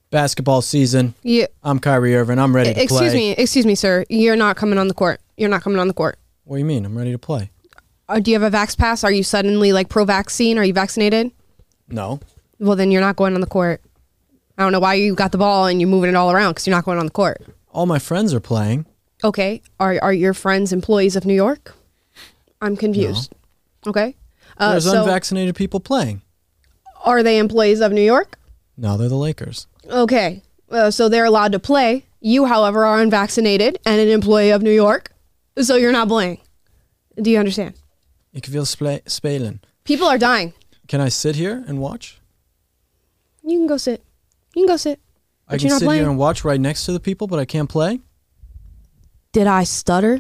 Basketball season. Yeah. I'm Kyrie Irving. I'm ready to play. Excuse me, sir. You're not coming on the court. You're not coming on the court. What do you mean? I'm ready to play. Do you have a Vax Pass? Are you suddenly like pro-vaccine? Are you vaccinated? No. Well, then you're not going on the court. I don't know why you got the ball and you're moving it all around because you're not going on the court. All my friends are playing. Okay. Are your friends employees of New York? I'm confused. No. Okay. There's unvaccinated people playing. Are they employees of New York? No, they're the Lakers. Okay. So they're allowed to play. You, however, are unvaccinated and an employee of New York. So you're not playing. Do you understand? Ik wil spelen. People are dying. Can I sit here and watch? You can go sit. You can go sit. I can sit here and watch right next to the people, but I can't play? Did I stutter?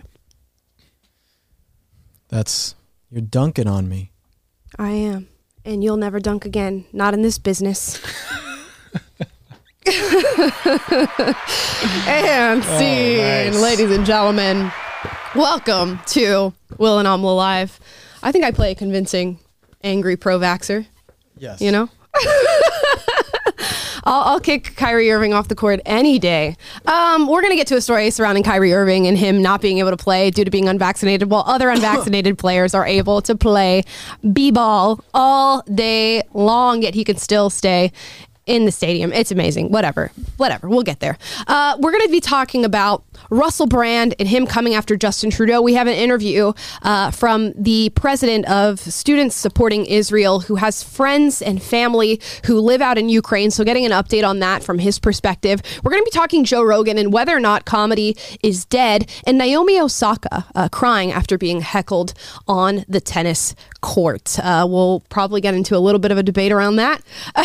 You're dunking on me. I am. And you'll never dunk again. Not in this business. And scene. Nice. Ladies and gentlemen, welcome to Will and Amla Live. I think I play a convincing, angry pro-vaxxer. Yes. You know? I'll kick Kyrie Irving off the court any day. We're going to get to a story surrounding Kyrie Irving and him not being able to play due to being unvaccinated, while other unvaccinated players are able to play b-ball all day long, yet he can still stay in the stadium. It's amazing. Whatever. We'll get there. We're going to be talking about Russell Brand and him coming after Justin Trudeau. We have an interview from the president of Students Supporting Israel, who has friends and family who live out in Ukraine. So getting an update on that from his perspective. We're going to be talking Joe Rogan and whether or not comedy is dead, and Naomi Osaka crying after being heckled on the tennis court. We'll probably get into a little bit of a debate around that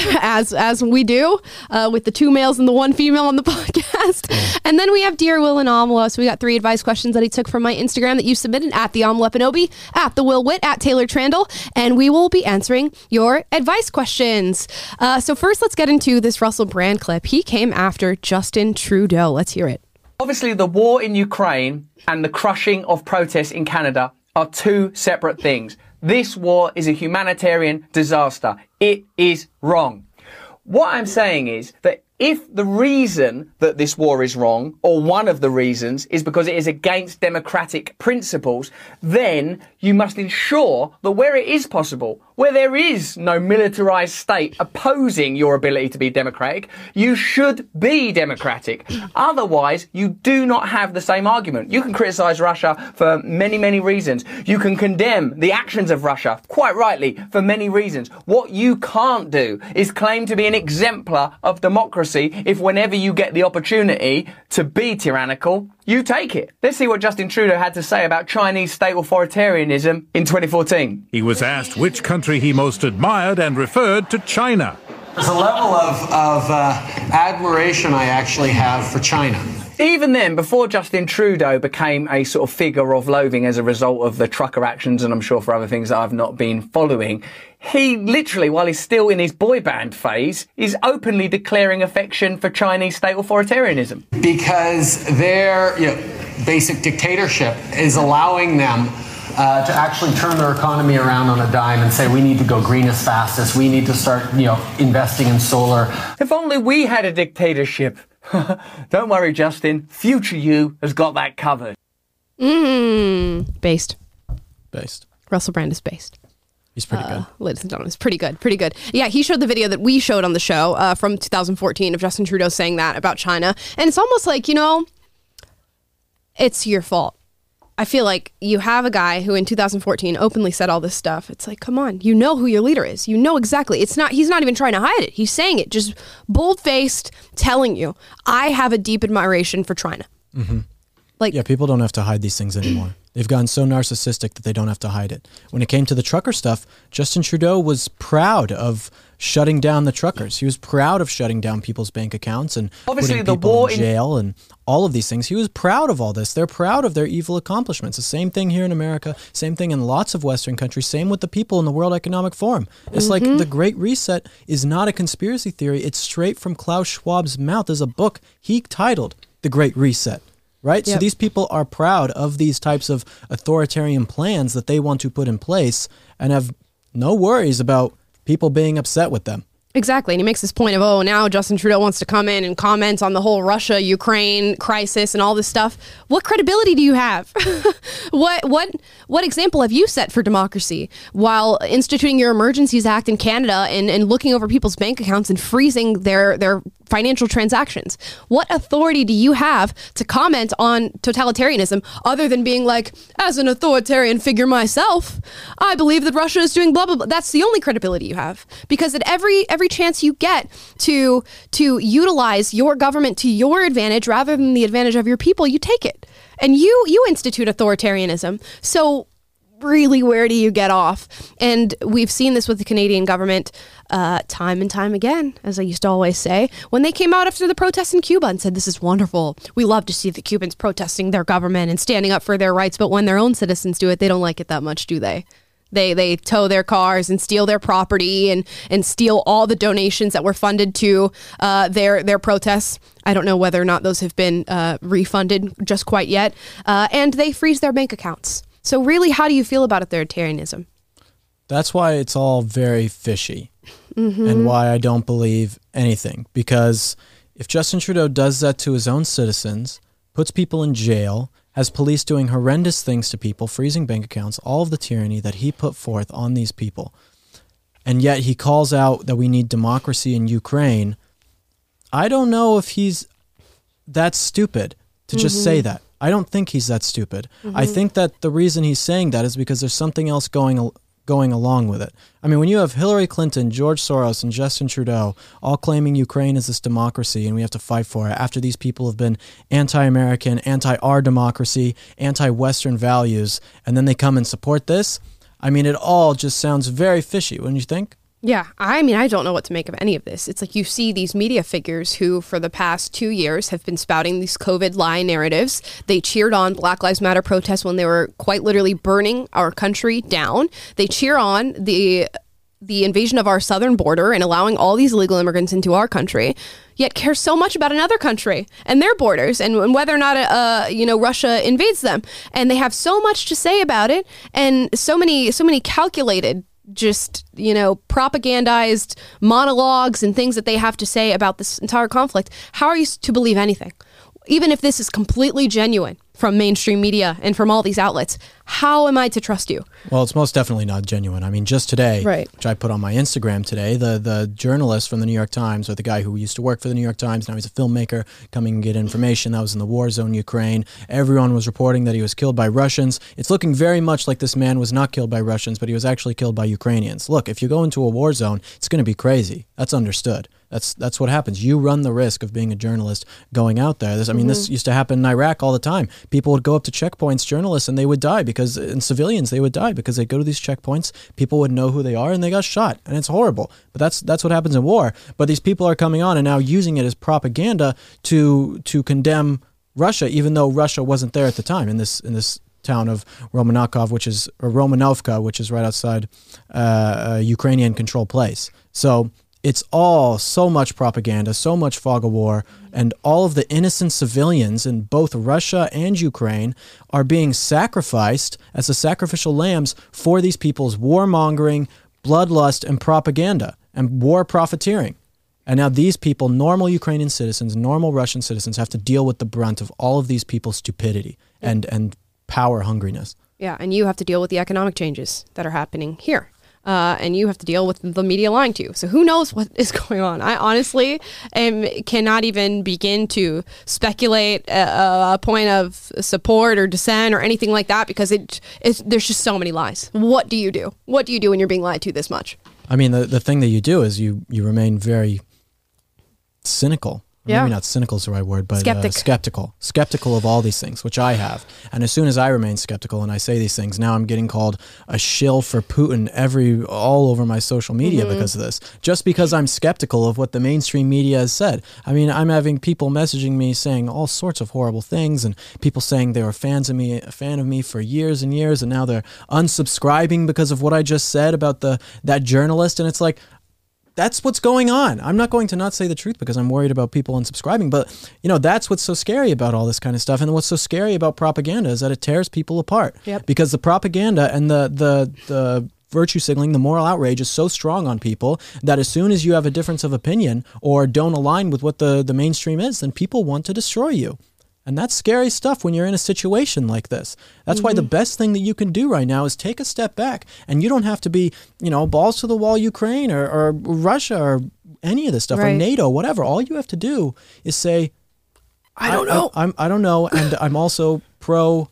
as we do with the two males and the one female on the podcast. And then we have Dear Will and Amla. So we got 3 advice questions that he took from my Instagram that you submitted at the Amla Epinobi, at the Will Witt, at Taylor Trandle, and we will be answering your advice questions. So first, let's get into this Russell Brand clip. He came after Justin Trudeau. Let's hear it. Obviously, the war in Ukraine and the crushing of protests in Canada are 2 separate things. This war is a humanitarian disaster. It is wrong. What I'm saying is that if the reason that this war is wrong, or one of the reasons, is because it is against democratic principles, then you must ensure that where it is possible, where there is no militarized state opposing your ability to be democratic, you should be democratic. Otherwise, you do not have the same argument. You can criticize Russia for many, many reasons. You can condemn the actions of Russia, quite rightly, for many reasons. What you can't do is claim to be an exemplar of democracy if whenever you get the opportunity to be tyrannical, you take it. Let's see what Justin Trudeau had to say about Chinese state authoritarianism in 2014. He was asked which country he most admired and referred to China. There's a level of admiration I actually have for China. Even then, before Justin Trudeau became a sort of figure of loathing as a result of the trucker actions, and I'm sure for other things that I've not been following, he literally, while he's still in his boy band phase, is openly declaring affection for Chinese state authoritarianism. Because their basic dictatorship is allowing them to actually turn their economy around on a dime and say, we need to go green as fast as we need to start, investing in solar. If only we had a dictatorship. Don't worry, Justin. Future you has got that covered. Based. Russell Brand is based. He's pretty good. Ladies and gentlemen, it's pretty good. Yeah, he showed the video that we showed on the show from 2014 of Justin Trudeau saying that about China. And it's almost like, it's your fault. I feel like you have a guy who in 2014 openly said all this stuff. It's like, come on, you know who your leader is. You know exactly. He's not even trying to hide it. He's saying it, just bold-faced, telling you, I have a deep admiration for China. Mm-hmm. Yeah, people don't have to hide these things anymore. They've gotten so narcissistic that they don't have to hide it. When it came to the trucker stuff, Justin Trudeau was proud of shutting down the truckers. He was proud of shutting down people's bank accounts and putting people in jail and all of these things. He was proud of all this. They're proud of their evil accomplishments. The same thing here in America, same thing in lots of Western countries, same with the people in the World Economic Forum. It's like the Great Reset is not a conspiracy theory. It's straight from Klaus Schwab's mouth. There's a book he titled The Great Reset. Right? Yep. So these people are proud of these types of authoritarian plans that they want to put in place and have no worries about people being upset with them. Exactly. And he makes this point of, oh, now Justin Trudeau wants to come in and comment on the whole Russia-Ukraine crisis and all this stuff. What credibility do you have? What example have you set for democracy while instituting your Emergencies Act in Canada and looking over people's bank accounts and freezing their financial transactions? What authority do you have to comment on totalitarianism other than being like, as an authoritarian figure myself, I believe that Russia is doing blah, blah, blah. That's the only credibility you have. Because at every chance you get to utilize your government to your advantage rather than the advantage of your people, you take it. And you institute authoritarianism. So really, where do you get off? And we've seen this with the Canadian government time and time again, as I used to always say, when they came out after the protests in Cuba and said, this is wonderful. We love to see the Cubans protesting their government and standing up for their rights. But when their own citizens do it, they don't like it that much, do they? They tow their cars and steal their property and steal all the donations that were funded to their protests. I don't know whether or not those have been refunded just quite yet. And they freeze their bank accounts. So really, how do you feel about authoritarianism? That's why it's all very fishy and why I don't believe anything. Because if Justin Trudeau does that to his own citizens, puts people in jail, has police doing horrendous things to people, freezing bank accounts, all of the tyranny that he put forth on these people, and yet he calls out that we need democracy in Ukraine, I don't know if he's that stupid to just say that. I don't think he's that stupid. I think that the reason he's saying that is because there's something else going along with it. I mean, when you have Hillary Clinton, George Soros, and Justin Trudeau all claiming Ukraine is this democracy and we have to fight for it after these people have been anti-American, anti-our democracy, anti-Western values, and then they come and support this, I mean, it all just sounds very fishy, wouldn't you think? Yeah, I mean, I don't know what to make of any of this. It's like you see these media figures who, for the past 2 years, have been spouting these COVID lie narratives. They cheered on Black Lives Matter protests when they were quite literally burning our country down. They cheer on the invasion of our southern border and allowing all these illegal immigrants into our country, yet care so much about another country and their borders and whether or not Russia invades them. And they have so much to say about it, and so many calculated, just, propagandized monologues and things that they have to say about this entire conflict. How are you to believe anything? Even if this is completely genuine from mainstream media and from all these outlets, how am I to trust you? Well, it's most definitely not genuine. I mean, just today, right, which I put on my Instagram today, the journalist from the New York Times, or the guy who used to work for the New York Times, now he's a filmmaker, coming and get information that was in the war zone Ukraine. Everyone was reporting that he was killed by Russians. It's looking very much like this man was not killed by Russians, but he was actually killed by Ukrainians. Look, if you go into a war zone, it's going to be crazy. That's understood. That's what happens. You run the risk of being a journalist going out there. This used to happen in Iraq all the time. People would go up to checkpoints, journalists, and they would die and civilians, they would die because they'd go to these checkpoints. People would know who they are, and they got shot. And it's horrible. But that's what happens in war. But these people are coming on and now using it as propaganda to condemn Russia, even though Russia wasn't there at the time in this town of Romanovka, which is right outside a Ukrainian-controlled place. So it's all so much propaganda, so much fog of war, and all of the innocent civilians in both Russia and Ukraine are being sacrificed as the sacrificial lambs for these people's warmongering, bloodlust, and propaganda, and war profiteering. And now these people, normal Ukrainian citizens, normal Russian citizens, have to deal with the brunt of all of these people's stupidity and power hungriness. Yeah, and you have to deal with the economic changes that are happening here. And you have to deal with the media lying to you. So who knows what is going on? I honestly cannot even begin to speculate a point of support or dissent or anything like that, because there's just so many lies. What do you do? What do you do when you're being lied to this much? I mean, the thing that you do is you remain very cynical. Yeah. Maybe not cynical is the right word, but skeptical of all these things, which I have. And as soon as I remain skeptical and I say these things, now I'm getting called a shill for Putin all over my social media because of this. Just because I'm skeptical of what the mainstream media has said. I mean, I'm having people messaging me saying all sorts of horrible things, and people saying they were a fan of me for years and years, and now they're unsubscribing because of what I just said about that journalist. And it's like, that's what's going on. I'm not going to not say the truth because I'm worried about people unsubscribing, but that's what's so scary about all this kind of stuff. And what's so scary about propaganda is that it tears people apart. Yep. Because the propaganda and the virtue signaling, the moral outrage is so strong on people that as soon as you have a difference of opinion or don't align with what the mainstream is, then people want to destroy you. And that's scary stuff when you're in a situation like this. That's why the best thing that you can do right now is take a step back. And you don't have to be, balls to the wall Ukraine or Russia or any of this stuff, or NATO, whatever. All you have to do is say, I don't know. I don't know. And I'm also pro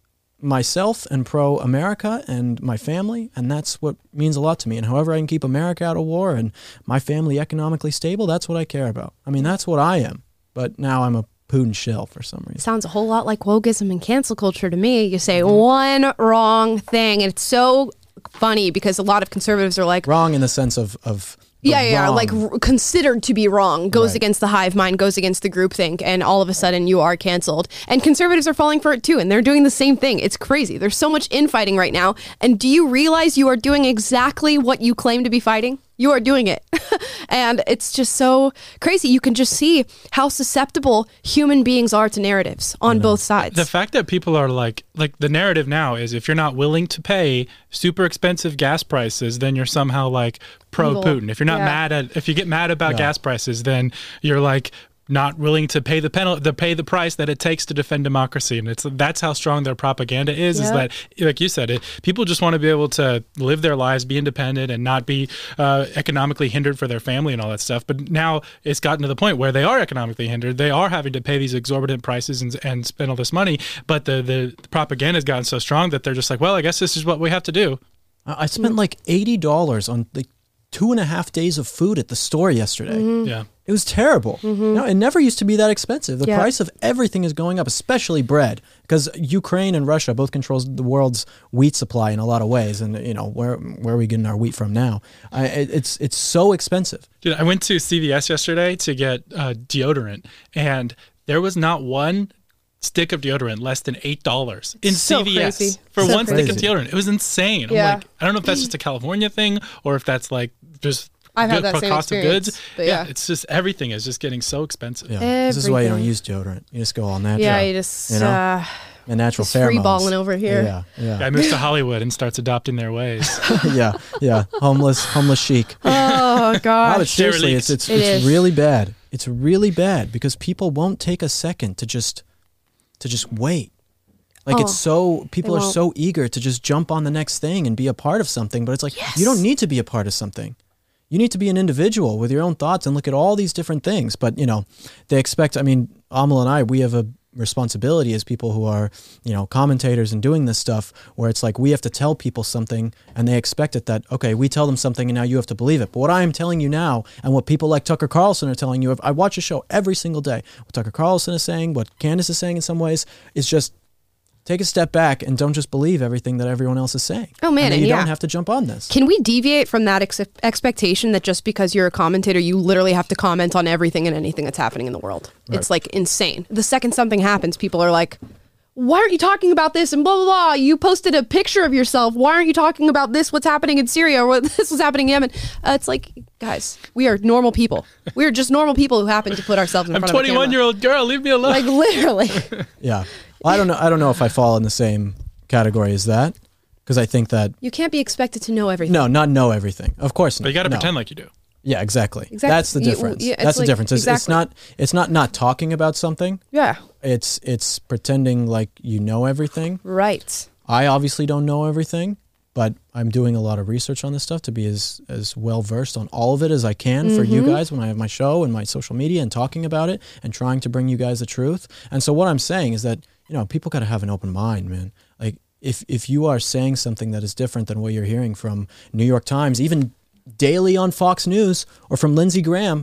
myself and pro America and my family. And that's what means a lot to me. And however I can keep America out of war and my family economically stable, that's what I care about. I mean, that's what I am. But now I'm a Putin shill for some reason. Sounds a whole lot like wokeism and cancel culture to me. You say one wrong thing, and it's so funny because a lot of conservatives are like... Wrong in the sense of wrong. Like considered to be wrong, goes against the hive mind, goes against the groupthink, and all of a sudden you are canceled. And conservatives are falling for it too, and they're doing the same thing. It's crazy. There's so much infighting right now. And do you realize you are doing exactly what you claim to be fighting? You are doing it. And it's just so crazy. You can just see how susceptible human beings are to narratives on both sides. The fact that people are like the narrative now is if you're not willing to pay super expensive gas prices, then you're somehow like pro-Putin. If you're not if you get mad about gas prices, then you're like not willing to pay the penalty, pay the price that it takes to defend democracy. And that's how strong their propaganda is that, like you said, people just want to be able to live their lives, be independent, and not be economically hindered for their family and all that stuff. But now it's gotten to the point where they are economically hindered. They are having to pay these exorbitant prices and spend all this money. But the propaganda has gotten so strong that they're just like, well, I guess this is what we have to do. I spent like $80 on like 2.5 days of food at the store yesterday. Yeah. It was terrible. It never used to be that expensive. The price of everything is going up, especially bread, because Ukraine and Russia both controls the world's wheat supply in a lot of ways. And where are we getting our wheat from now? It's so expensive. Dude, I went to CVS yesterday to get deodorant, and there was not one stick of deodorant less than $8 in CVS crazy. For so one crazy. stick of deodorant. It was insane. I'm like, I don't know if that's just a California thing or if that's like just I've had that same cost of goods. But it's just everything is just getting so expensive. Yeah. This is why you don't use deodorant. You just go all natural. Yeah, you just the natural just pheromones. free balling over here. Guy moves to Hollywood and starts adopting their ways. Homeless chic. Oh God! But seriously, it's really bad. It's really bad because people won't take a second to just wait. Like people are so eager to just jump on the next thing and be a part of something, but it's like, you don't need to be a part of something. You need to be an individual with your own thoughts and look at all these different things. But, they expect, Amal and I, we have a responsibility as people who are, commentators and doing this stuff where it's like we have to tell people something and they expect it that, okay, we tell them something and now you have to believe it. But what I am telling you now and what people like Tucker Carlson are telling you, I watch a show every single day. What Tucker Carlson is saying, what Candace is saying in some ways is just take a step back and don't just believe everything that everyone else is saying. Oh, man. And you don't have to jump on this. Can we deviate from that expectation that just because you're a commentator, you literally have to comment on everything and anything that's happening in the world? Right. It's like insane. The second something happens, people are like, why aren't you talking about this? And blah, blah, blah. You posted a picture of yourself. Why aren't you talking about this, what's happening in Syria or what this was happening in Yemen? It's like, guys, we are normal people. We are just normal people who happen to put ourselves in front of a camera. I'm a 21-year-old girl. Leave me alone. Like literally. Yeah. Well, I don't know if I fall in the same category as that because I think that you can't be expected to know everything. No, not know everything. Of course not. But you got to pretend like you do. Yeah, exactly. That's the difference. That's the difference. Exactly. It's not talking about something. Yeah. It's pretending like you know everything. Right. I obviously don't know everything, but I'm doing a lot of research on this stuff to be as well versed on all of it as I can for you guys when I have my show and my social media and talking about it and trying to bring you guys the truth. And so what I'm saying is that people got to have an open mind, man. Like if you are saying something that is different than what you're hearing from New York Times, even daily on Fox News or from Lindsey Graham,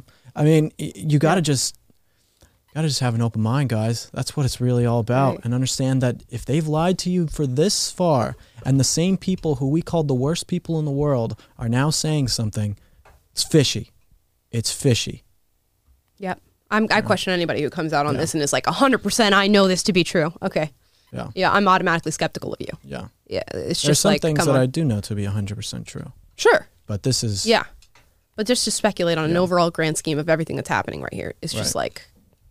you got to just have an open mind, guys. That's what it's really all about. Right. And understand that if they've lied to you for this far and the same people who we called the worst people in the world are now saying something, it's fishy. It's fishy. Yep. I question anybody who comes out on this and is like 100% I know this to be true. Okay. Yeah. Yeah, I'm automatically skeptical of you. Yeah. Yeah, it's just There's some like things that I do know to be 100% true. Sure. But this is but just to speculate on an overall grand scheme of everything that's happening right here is just like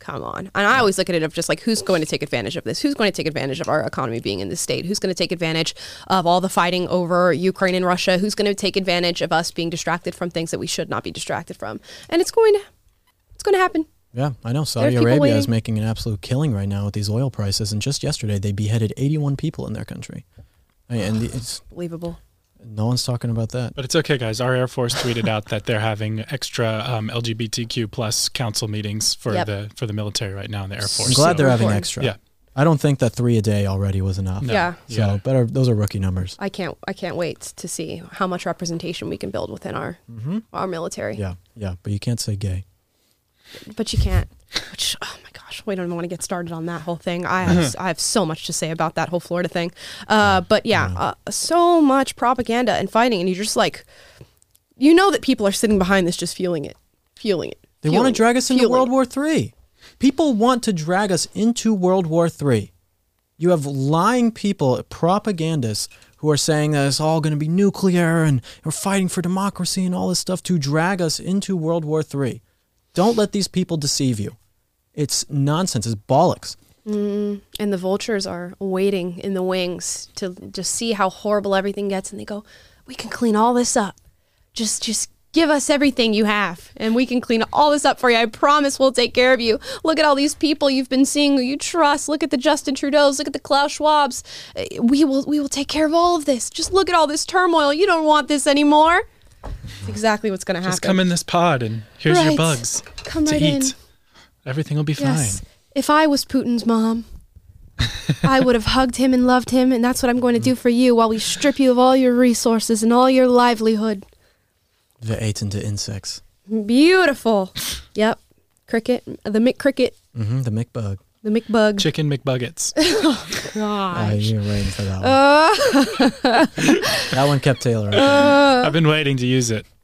Come on. And I always look at it of just like, who's going to take advantage of this? Who's going to take advantage of our economy being in this state? Who's going to take advantage of all the fighting over Ukraine and Russia? Who's going to take advantage of us being distracted from things that we should not be distracted from? And it's going to happen. Yeah, I know. Saudi Arabia is making an absolute killing right now with these oil prices. And just yesterday, they beheaded 81 people in their country. And it's believable. No one's talking about that. But it's okay, guys. Our Air Force tweeted out that they're having extra LGBTQ plus council meetings for the military right now in the Air Force. I'm glad they're having extra. Yeah. I don't think that 3 a day already was enough. No. Yeah. So better. Those are rookie numbers. I can't wait to see how much representation we can build within our military. Yeah. But you can't say gay. But you can't. Oh my gosh, we don't even want to get started on that whole thing. I have so much to say about that whole Florida thing. But so much propaganda and fighting, and you're just like, that people are sitting behind this just feeling it. They want to drag us into World War III. People want to drag us into World War III. You have lying people, propagandists, who are saying that it's all going to be nuclear and we're fighting for democracy and all this stuff to drag us into World War III. Don't let these people deceive you. It's nonsense. It's bollocks. And the vultures are waiting in the wings to just see how horrible everything gets. And they go, we can clean all this up. Just give us everything you have. And we can clean all this up for you. I promise we'll take care of you. Look at all these people you've been seeing who you trust. Look at the Justin Trudeaus. Look at the Klaus Schwabs. We will take care of all of this. Just look at all this turmoil. You don't want this anymore. That's exactly what's going to happen. Just come in this pod and here's your bugs come to right eat. In. Everything will be fine. If I was Putin's mom, I would have hugged him and loved him, and that's what I'm going to do for you while we strip you of all your resources and all your livelihood. They ate into insects. Beautiful. Yep. Cricket. The McCricket. The McBug. The McBug. Chicken McBuggets. Oh, gosh. You were waiting for that one. That one kept Taylor up. I've been waiting to use it.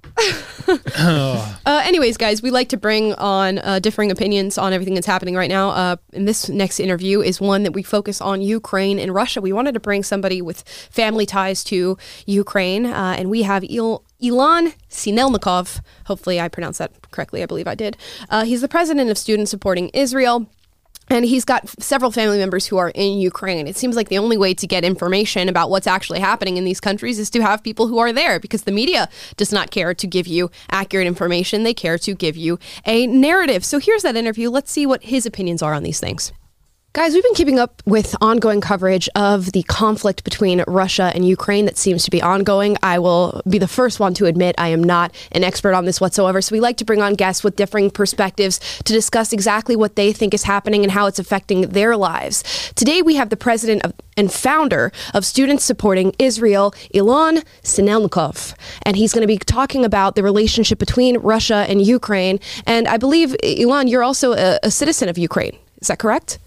Anyways, guys, we like to bring on differing opinions on everything that's happening right now. And this next interview is one that we focus on Ukraine and Russia. We wanted to bring somebody with family ties to Ukraine, and we have Ilan Sinelnikov. Hopefully I pronounced that correctly. I believe I did. He's the president of Students Supporting Israel. And he's got several family members who are in Ukraine. It seems like the only way to get information about what's actually happening in these countries is to have people who are there, because the media does not care to give you accurate information. They care to give you a narrative. So here's that interview. Let's see what his opinions are on these things. Guys, we've been keeping up with ongoing coverage of the conflict between Russia and Ukraine that seems to be ongoing. I will be the first one to admit I am not an expert on this whatsoever. So we like to bring on guests with differing perspectives to discuss exactly what they think is happening and how it's affecting their lives. Today, we have the president and founder of Students Supporting Israel, Ilan Sinelnikov. And he's going to be talking about the relationship between Russia and Ukraine. And I believe, Ilan, you're also a citizen of Ukraine. Is that correct?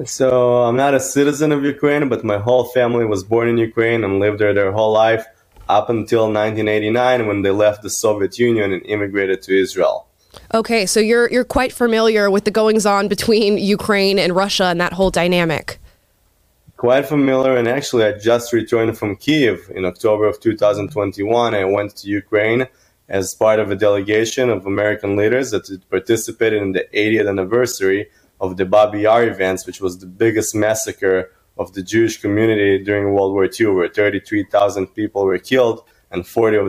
So I'm not a citizen of Ukraine, but my whole family was born in Ukraine and lived there their whole life up until 1989 when they left the Soviet Union and immigrated to Israel. Okay, so you're quite familiar with the goings-on between Ukraine and Russia and that whole dynamic. Quite familiar, and actually I just returned from Kyiv in October of 2021. I went to Ukraine as part of a delegation of American leaders that participated in the 80th anniversary of the Babi Yar events, which was the biggest massacre of the Jewish community during World War II, where 33,000 people were killed, and 14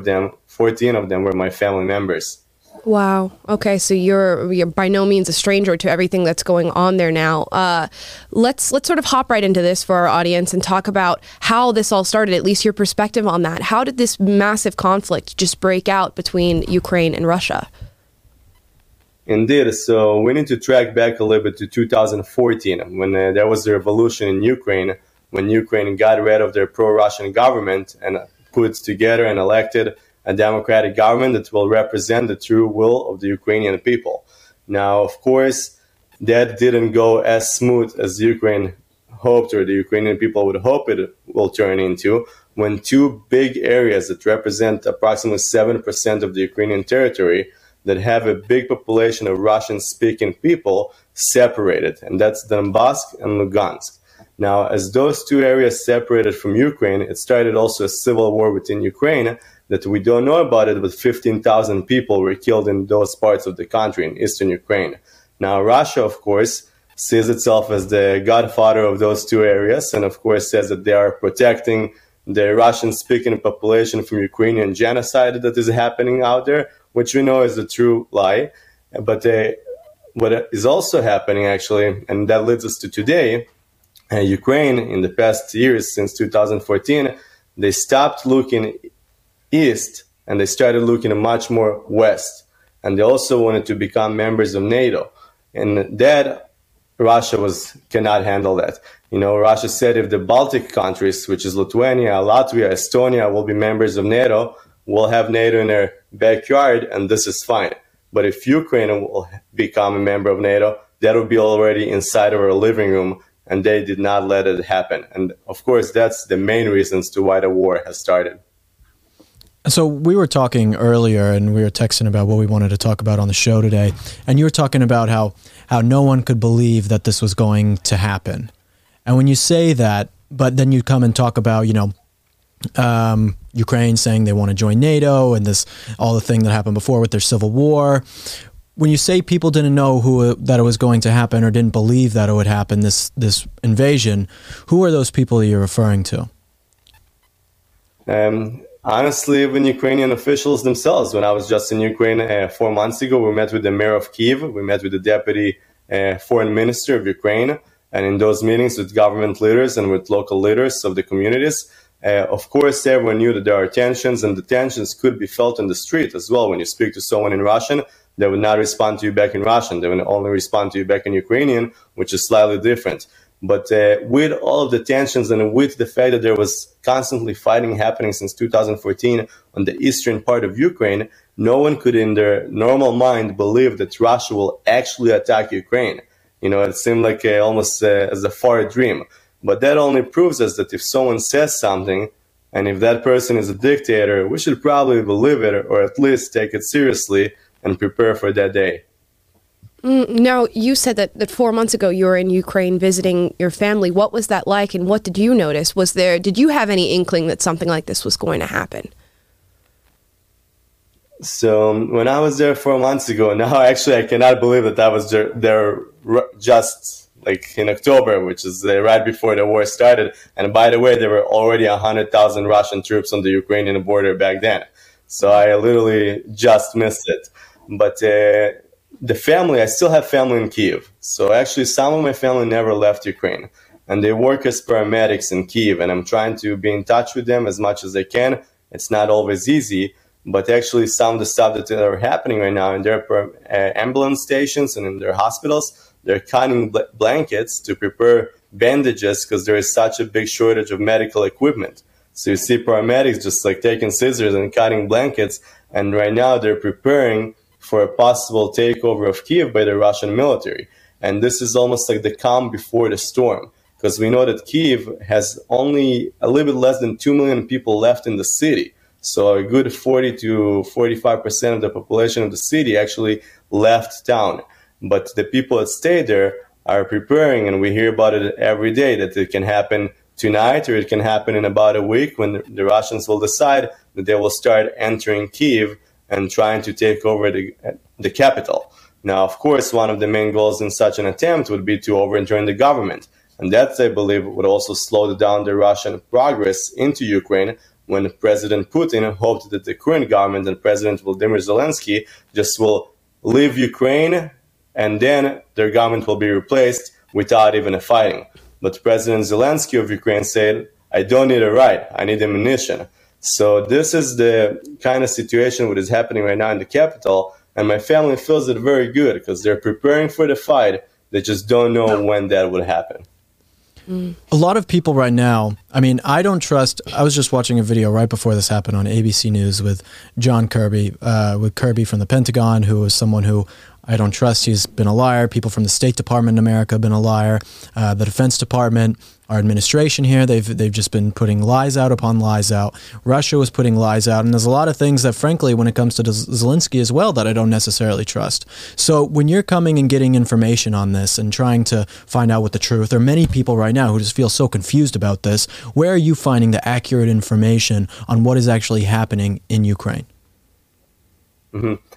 of them were my family members. Wow. Okay, so you're by no means a stranger to everything that's going on there now. Let's sort of hop right into this for our audience and talk about how this all started, at least your perspective on that. How did this massive conflict just break out between Ukraine and Russia? Indeed. So we need to track back a little bit to 2014 when there was a revolution in Ukraine, when Ukraine got rid of their pro-Russian government and put together and elected a democratic government that will represent the true will of the Ukrainian people. Now, of course, that didn't go as smooth as Ukraine hoped, or the Ukrainian people would hope it will turn into, when two big areas that represent approximately 7% of the Ukrainian territory that have a big population of Russian-speaking people separated, and that's Donbass and Lugansk. Now, as those two areas separated from Ukraine, it started also a civil war within Ukraine that we don't know about it, but 15,000 people were killed in those parts of the country, in eastern Ukraine. Now, Russia, of course, sees itself as the godfather of those two areas, and of course says that they are protecting the Russian-speaking population from Ukrainian genocide that is happening out there, which we know is a true lie. But what is also happening, actually, and that leads us to today, Ukraine, in the past years, since 2014, they stopped looking east and they started looking much more west. And they also wanted to become members of NATO. And that Russia cannot handle that. Russia said if the Baltic countries, which is Lithuania, Latvia, Estonia, will be members of NATO, we'll have NATO in their backyard, and this is fine. But if Ukraine will become a member of NATO, that will be already inside of our living room, and they did not let it happen. And of course, that's the main reasons to why the war has started. So we were talking earlier, and we were texting about what we wanted to talk about on the show today, and you were talking about how no one could believe that this was going to happen. And when you say that, but then you come and talk about, Ukraine saying they want to join NATO and all the thing that happened before with their civil war. When you say people didn't know that it was going to happen or didn't believe that it would happen, this invasion, who are those people you're referring to? Honestly, even Ukrainian officials themselves. When I was just in Ukraine 4 months ago, we met with the mayor of Kyiv, we met with the deputy foreign minister of Ukraine, and in those meetings with government leaders and with local leaders of the communities, of course, everyone knew that there are tensions, and the tensions could be felt in the street as well. When you speak to someone in Russian, they would not respond to you back in Russian. They would only respond to you back in Ukrainian, which is slightly different. But with all of the tensions and with the fact that there was constantly fighting happening since 2014 on the eastern part of Ukraine, no one could in their normal mind believe that Russia will actually attack Ukraine. It seemed like almost as a far dream. But that only proves us that if someone says something, and if that person is a dictator, we should probably believe it, or at least take it seriously and prepare for that day. Now, you said that 4 months ago you were in Ukraine visiting your family. What was that like, and what did you notice? Did you have any inkling that something like this was going to happen? So when I was there 4 months ago, now actually I cannot believe that I was there just like in October, which is right before the war started. And by the way, there were already 100,000 Russian troops on the Ukrainian border back then. So I literally just missed it. But I still have family in Kyiv. So actually some of my family never left Ukraine. And they work as paramedics in Kyiv. And I'm trying to be in touch with them as much as I can. It's not always easy. But actually some of the stuff that are happening right now in their ambulance stations and in their hospitals, they're cutting blankets to prepare bandages because there is such a big shortage of medical equipment. So you see paramedics just like taking scissors and cutting blankets. And right now they're preparing for a possible takeover of Kyiv by the Russian military. And this is almost like the calm before the storm, because we know that Kyiv has only a little bit less than 2 million people left in the city. So a good 40 to 45% of the population of the city actually left town. But the people that stay there are preparing, and we hear about it every day, that it can happen tonight or it can happen in about a week when the Russians will decide that they will start entering Kyiv and trying to take over the capital. Now, of course, one of the main goals in such an attempt would be to overturn the government. And that, I believe, would also slow down the Russian progress into Ukraine, when President Putin hoped that the current government and President Volodymyr Zelensky just will leave Ukraine and then their government will be replaced without even a fighting. But President Zelensky of Ukraine said, I don't need a right, I need ammunition. So this is the kind of situation that is happening right now in the capital, and my family feels it very good because they're preparing for the fight, they just don't know when that will happen. A lot of people right now, I was just watching a video right before this happened on ABC News with John Kirby, with Kirby from the Pentagon, who is someone who I don't trust. He's been a liar. People from the State Department in America have been a liar. The Defense Department, our administration here, they've just been putting lies out upon lies out. Russia was putting lies out. And there's a lot of things that, frankly, when it comes to Zelensky as well, that I don't necessarily trust. So when you're coming and getting information on this and trying to find out what the truth, there are many people right now who just feel so confused about this. Where are you finding the accurate information on what is actually happening in Ukraine? Mm-hmm.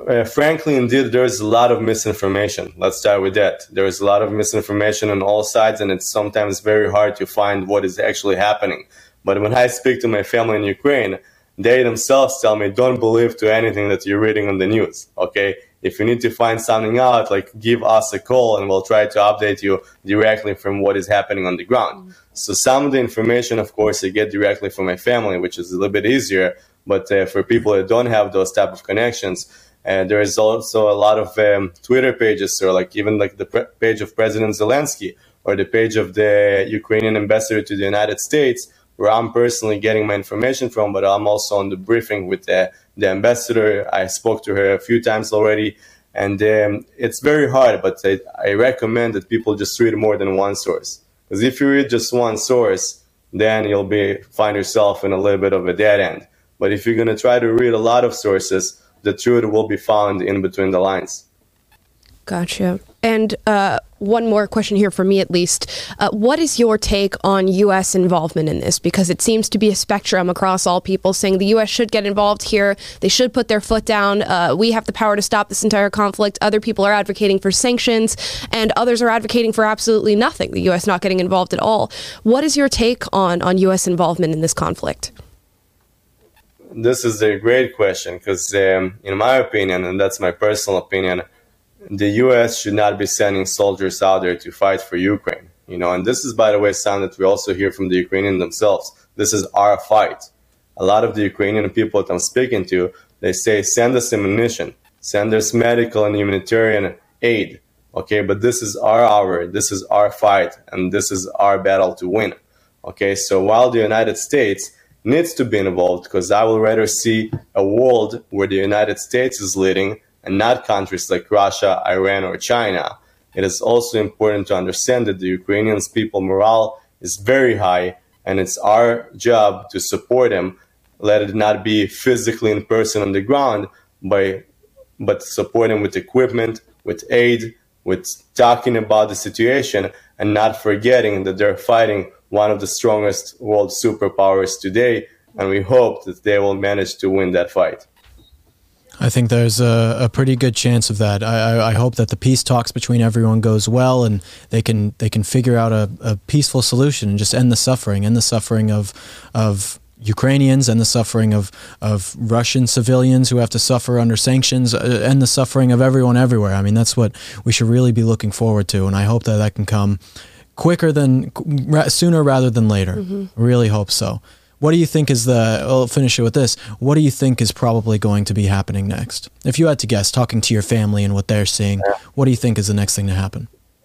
Frankly, indeed, there's a lot of misinformation. Let's start with that. There's a lot of misinformation on all sides, and it's sometimes very hard to find what is actually happening. But when I speak to my family in Ukraine, they themselves tell me, don't believe to anything that you're reading on the news, okay? If you need to find something out, like, give us a call and we'll try to update you directly from what is happening on the ground. So some of the information, of course, I get directly from my family, which is a little bit easier. But for people that don't have those type of connections, there is also a lot of Twitter pages, or like even like the page of President Zelensky or the page of the Ukrainian ambassador to the United States, where I'm personally getting my information from, but I'm also on the briefing with the ambassador. I spoke to her a few times already, and it's very hard, but I recommend that people just read more than one source. Because if you read just one source, then you'll find yourself in a little bit of a dead end. But if you're going to try to read a lot of sources, the truth will be found in between the lines. Gotcha. And one more question here for me, at least. What is your take on U.S. involvement in this? Because it seems to be a spectrum across all people saying the U.S. should get involved here. They should put their foot down. We have the power to stop this entire conflict. Other people are advocating for sanctions, and others are advocating for absolutely nothing, the U.S. not getting involved at all. What is your take on U.S. involvement in this conflict? This is a great question because, in my opinion, and that's my personal opinion, the U.S. should not be sending soldiers out there to fight for Ukraine. And this is, by the way, sound that we also hear from the Ukrainians themselves. This is our fight. A lot of the Ukrainian people that I'm speaking to, they say, send us ammunition, send us medical and humanitarian aid. Okay, but this is our hour, this is our fight, and this is our battle to win. Okay, so while the United States needs to be involved, because I would rather see a world where the United States is leading and not countries like Russia, Iran, or China. It is also important to understand that the Ukrainian people's morale is very high, and it's our job to support them. Let it not be physically in person on the ground, but support them with equipment, with aid, with talking about the situation, and not forgetting that they're fighting one of the strongest world superpowers today, and we hope that they will manage to win that fight. I think there's a pretty good chance of that. I hope that the peace talks between everyone goes well, and they can figure out a peaceful solution and just end the suffering of Ukrainians, and the suffering of Russian civilians who have to suffer under sanctions, and the suffering of everyone everywhere. I mean, that's what we should really be looking forward to, and I hope that can come sooner rather than later. Mm-hmm. I really hope so. What do you think is I'll finish it with this. What do you think is probably going to be happening next? If you had to guess, talking to your family and what they're seeing, what do you think is the next thing to happen?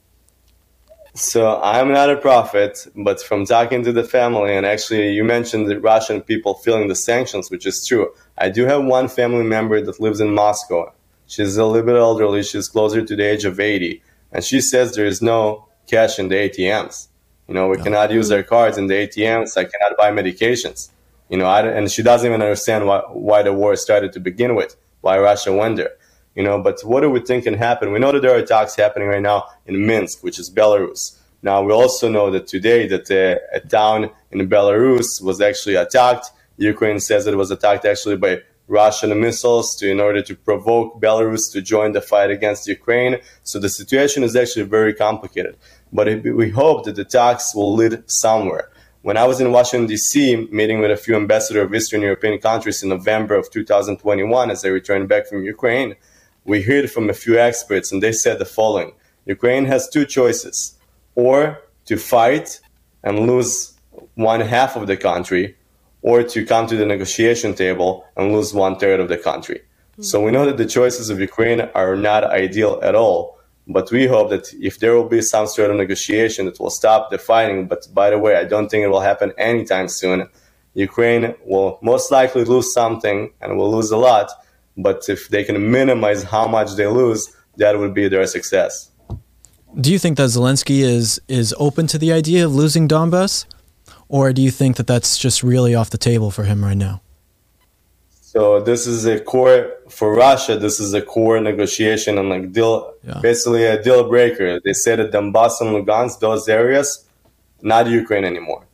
So I'm not a prophet, but from talking to the family, and actually you mentioned the Russian people feeling the sanctions, which is true. I do have one family member that lives in Moscow. She's a little bit elderly. She's closer to the age of 80. And she says there is no cash in the ATMs. We cannot use our cards in the ATMs. I cannot buy medications. And she doesn't even understand why the war started to begin with, why Russia went there. But what do we think can happen? We know that there are attacks happening right now in Minsk, which is Belarus. Now, we also know that today that a town in Belarus was actually attacked. Ukraine says it was attacked actually by Russian missiles in order to provoke Belarus to join the fight against Ukraine. So the situation is actually very complicated. But we hope that the talks will lead somewhere. When I was in Washington, D.C., meeting with a few ambassadors of Eastern European countries in November of 2021, as I returned back from Ukraine, we heard from a few experts, and they said the following. Ukraine has two choices, or to fight and lose one half of the country, or to come to the negotiation table and lose 1/3 of the country. So we know that the choices of Ukraine are not ideal at all. But we hope that if there will be some sort of negotiation that will stop the fighting, but by the way, I don't think it will happen anytime soon, Ukraine will most likely lose something and will lose a lot. But if they can minimize how much they lose, that would be their success. Do you think that Zelensky is open to the idea of losing Donbass? Or do you think that that's just really off the table for him right now? So this is a core for Russia. This is a core negotiation and basically a deal breaker. They say that Donbass and Lugansk, those areas, not Ukraine anymore.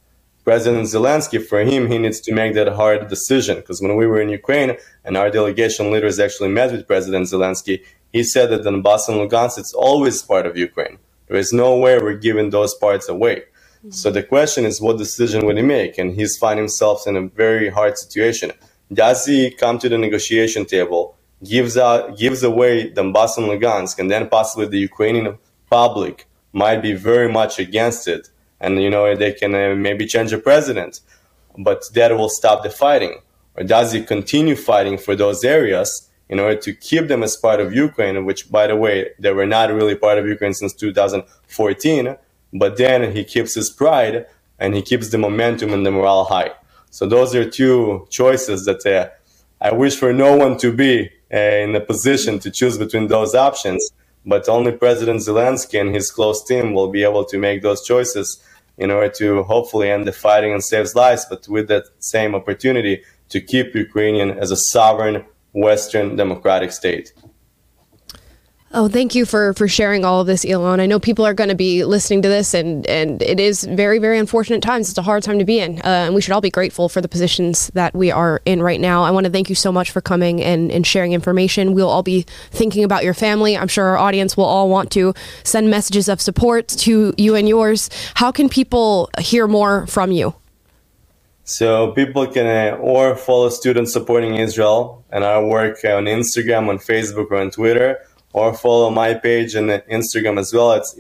President Zelensky, for him, he needs to make that hard decision. Because when we were in Ukraine and our delegation leaders actually met with President Zelensky, he said that Donbass and Lugansk, it's always part of Ukraine. There is no way we're giving those parts away. So the question is, what decision will he make? And he's finding himself in a very hard situation. Does he come to the negotiation table, gives away Donbass and Lugansk, and then possibly the Ukrainian public might be very much against it? And, they can maybe change the president, but that will stop the fighting. Or does he continue fighting for those areas in order to keep them as part of Ukraine, which, by the way, they were not really part of Ukraine since 2014, but then he keeps his pride and he keeps the momentum and the morale high. So those are two choices that I wish for no one to be in a position to choose between those options, but only President Zelensky and his close team will be able to make those choices in order to hopefully end the fighting and save lives, but with that same opportunity to keep Ukraine as a sovereign Western democratic state. Oh, thank you for sharing all of this, Elon. I know people are going to be listening to this, and it is very, very unfortunate times. It's a hard time to be in, and we should all be grateful for the positions that we are in right now. I want to thank you so much for coming and sharing information. We'll all be thinking about your family. I'm sure our audience will all want to send messages of support to you and yours. How can people hear more from you? So people can or follow Students Supporting Israel and our work on Instagram, on Facebook, or on Twitter, or follow my page on Instagram as well. It's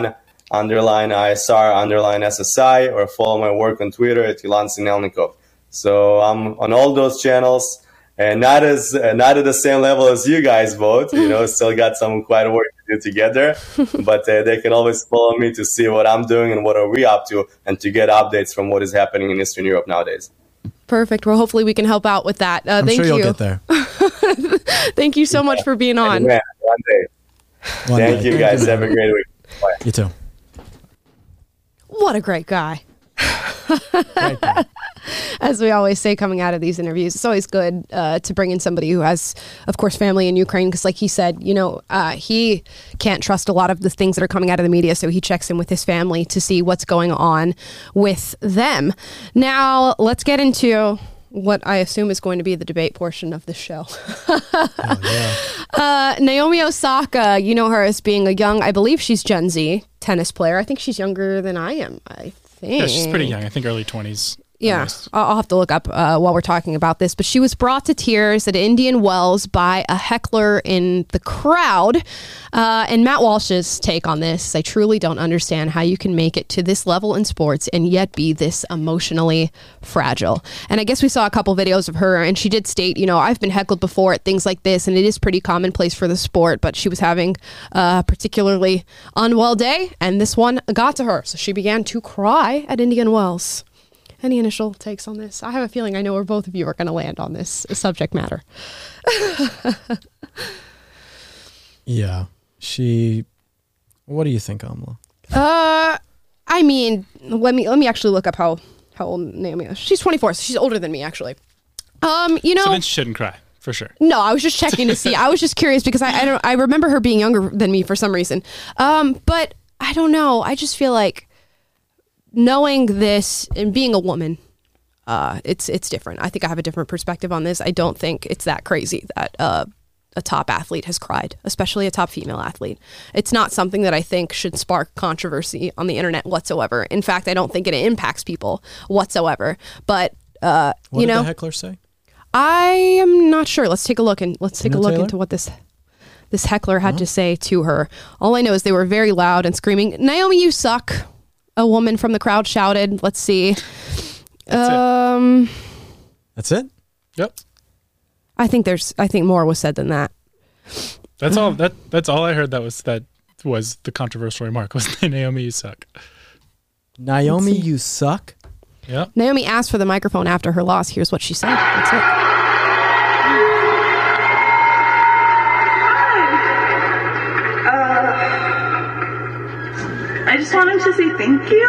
Ilan_ISR_SSI, or follow my work on Twitter at Ilan Sinelnikov. So I'm on all those channels, and not at the same level as you guys both. Still got some quite work to do together, but they can always follow me to see what I'm doing and what are we up to, and to get updates from what is happening in Eastern Europe nowadays. Perfect. Well, hopefully we can help out with that. I'm thank sure you. You'll get there. Thank you so much for being on. One day. Thank you guys. Have a great week. Bye. You too. What a great guy. Great guy. As we always say coming out of these interviews, it's always good to bring in somebody who has, of course, family in Ukraine, because like he said, he can't trust a lot of the things that are coming out of the media, so he checks in with his family to see what's going on with them. Now, let's get into what I assume is going to be the debate portion of the show. Naomi Osaka, you know her as being a young, I believe she's Gen Z tennis player. I think she's younger than I am, I think. Yeah, she's pretty young. I think early 20s. Yeah, I'll have to look up while we're talking about this. But she was brought to tears at Indian Wells by a heckler in the crowd. And Matt Walsh's take on this: I truly don't understand how you can make it to this level in sports and yet be this emotionally fragile. And I guess we saw a couple videos of her, and she did state, I've been heckled before at things like this, and it is pretty commonplace for the sport. But she was having a particularly unwell day, and this one got to her. So she began to cry at Indian Wells. Any initial takes on this? I have a feeling I know where both of you are going to land on this subject matter. Yeah. What do you think, Amla? I mean, let me actually look up how old Naomi is. She's 24, so she's older than me, actually. So then she shouldn't cry, for sure. No, I was just checking to see. I was just curious because I remember her being younger than me for some reason. But I don't know. I just feel like knowing this and being a woman, it's different. I think I have a different perspective on this. I don't think it's that crazy that a top athlete has cried, especially a top female athlete. It's not something that I think should spark controversy on the internet whatsoever. In fact, I don't think it impacts people whatsoever. But what did the heckler say? I am not sure. Let's take a look into what this heckler had to say to her. All I know is they were very loud and screaming, "Naomi, you suck." A woman from the crowd shouted. Let's see. That's it? Yep. I think more was said than that. That's all. That's all I heard. That was the controversial remark. Was Naomi, you suck. Naomi, you suck. Yep. Naomi asked for the microphone after her loss. Here's what she said. That's it. I just wanted to say thank you.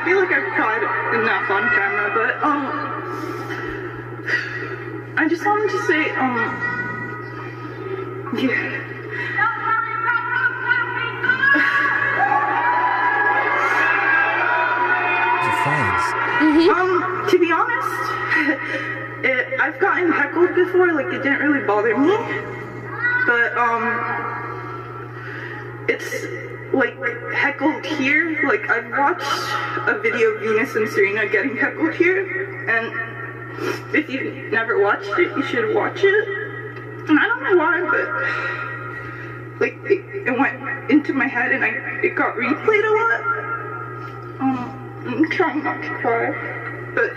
feel like I've cried enough on camera, but I just wanted to say, yeah. To be honest, I've gotten heckled before, like it didn't really bother me, but it's like heckled here. Like I've watched a video of Venus and Serena getting heckled here, and if you've never watched it, you should watch it. And I don't know why, but like it went into my head and it got replayed a lot. I'm trying not to cry, but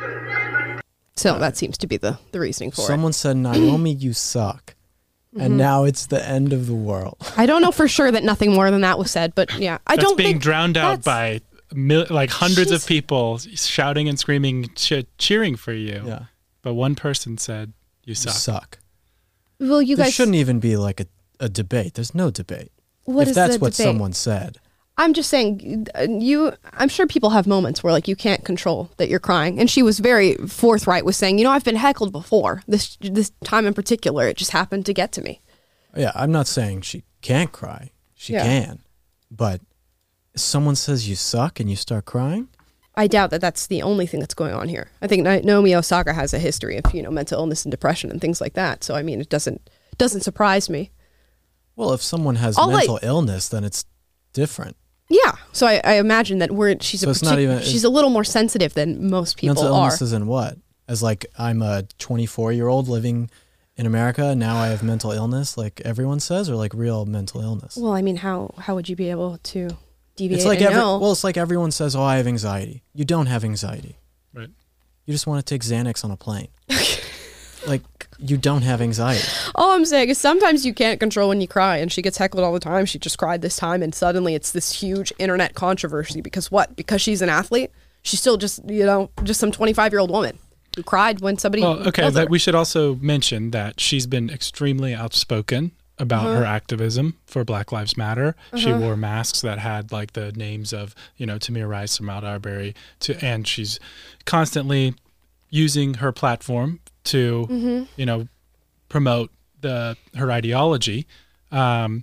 so that seems to be the reasoning for Someone said, Naomi, you suck. And now it's the end of the world. I don't know for sure that nothing more than that was said, but yeah. That's being drowned out by like hundreds of people shouting and screaming, cheering for you. Yeah. But one person said, you suck. You suck. Well, you there guys shouldn't even be like a debate. There's no debate. If that's what someone said. I'm just saying, I'm sure people have moments where like you can't control that you're crying. And she was very forthright with saying, I've been heckled before. This time in particular, it just happened to get to me. Yeah, I'm not saying she can't cry. She can. But if someone says you suck and you start crying? I doubt that that's the only thing that's going on here. I think Naomi Osaka has a history of, mental illness and depression and things like that. So, I mean, it doesn't surprise me. Well, if someone has mental illness, then it's different. Yeah, so I imagine that she's a little more sensitive than most people mental are. Mental illness is in what? As like I'm a 24-year-old living in America and now I have mental illness, like everyone says, or like real mental illness? Well, I mean, how would you be able to deviate? It's like know? Well, it's like everyone says, "Oh, I have anxiety." You don't have anxiety. Right. You just want to take Xanax on a plane. Like, you don't have anxiety. All I'm saying is sometimes you can't control when you cry, and she gets heckled all the time. She just cried this time, and suddenly it's this huge internet controversy. Because what? Because she's an athlete? She's still just, just some 25-year-old woman who cried when somebody we should also mention that she's been extremely outspoken about her activism for Black Lives Matter. She wore masks that had like the names of, Tamir Rice or Ahmaud Arbery, and she's constantly using her platform to, promote her ideology. And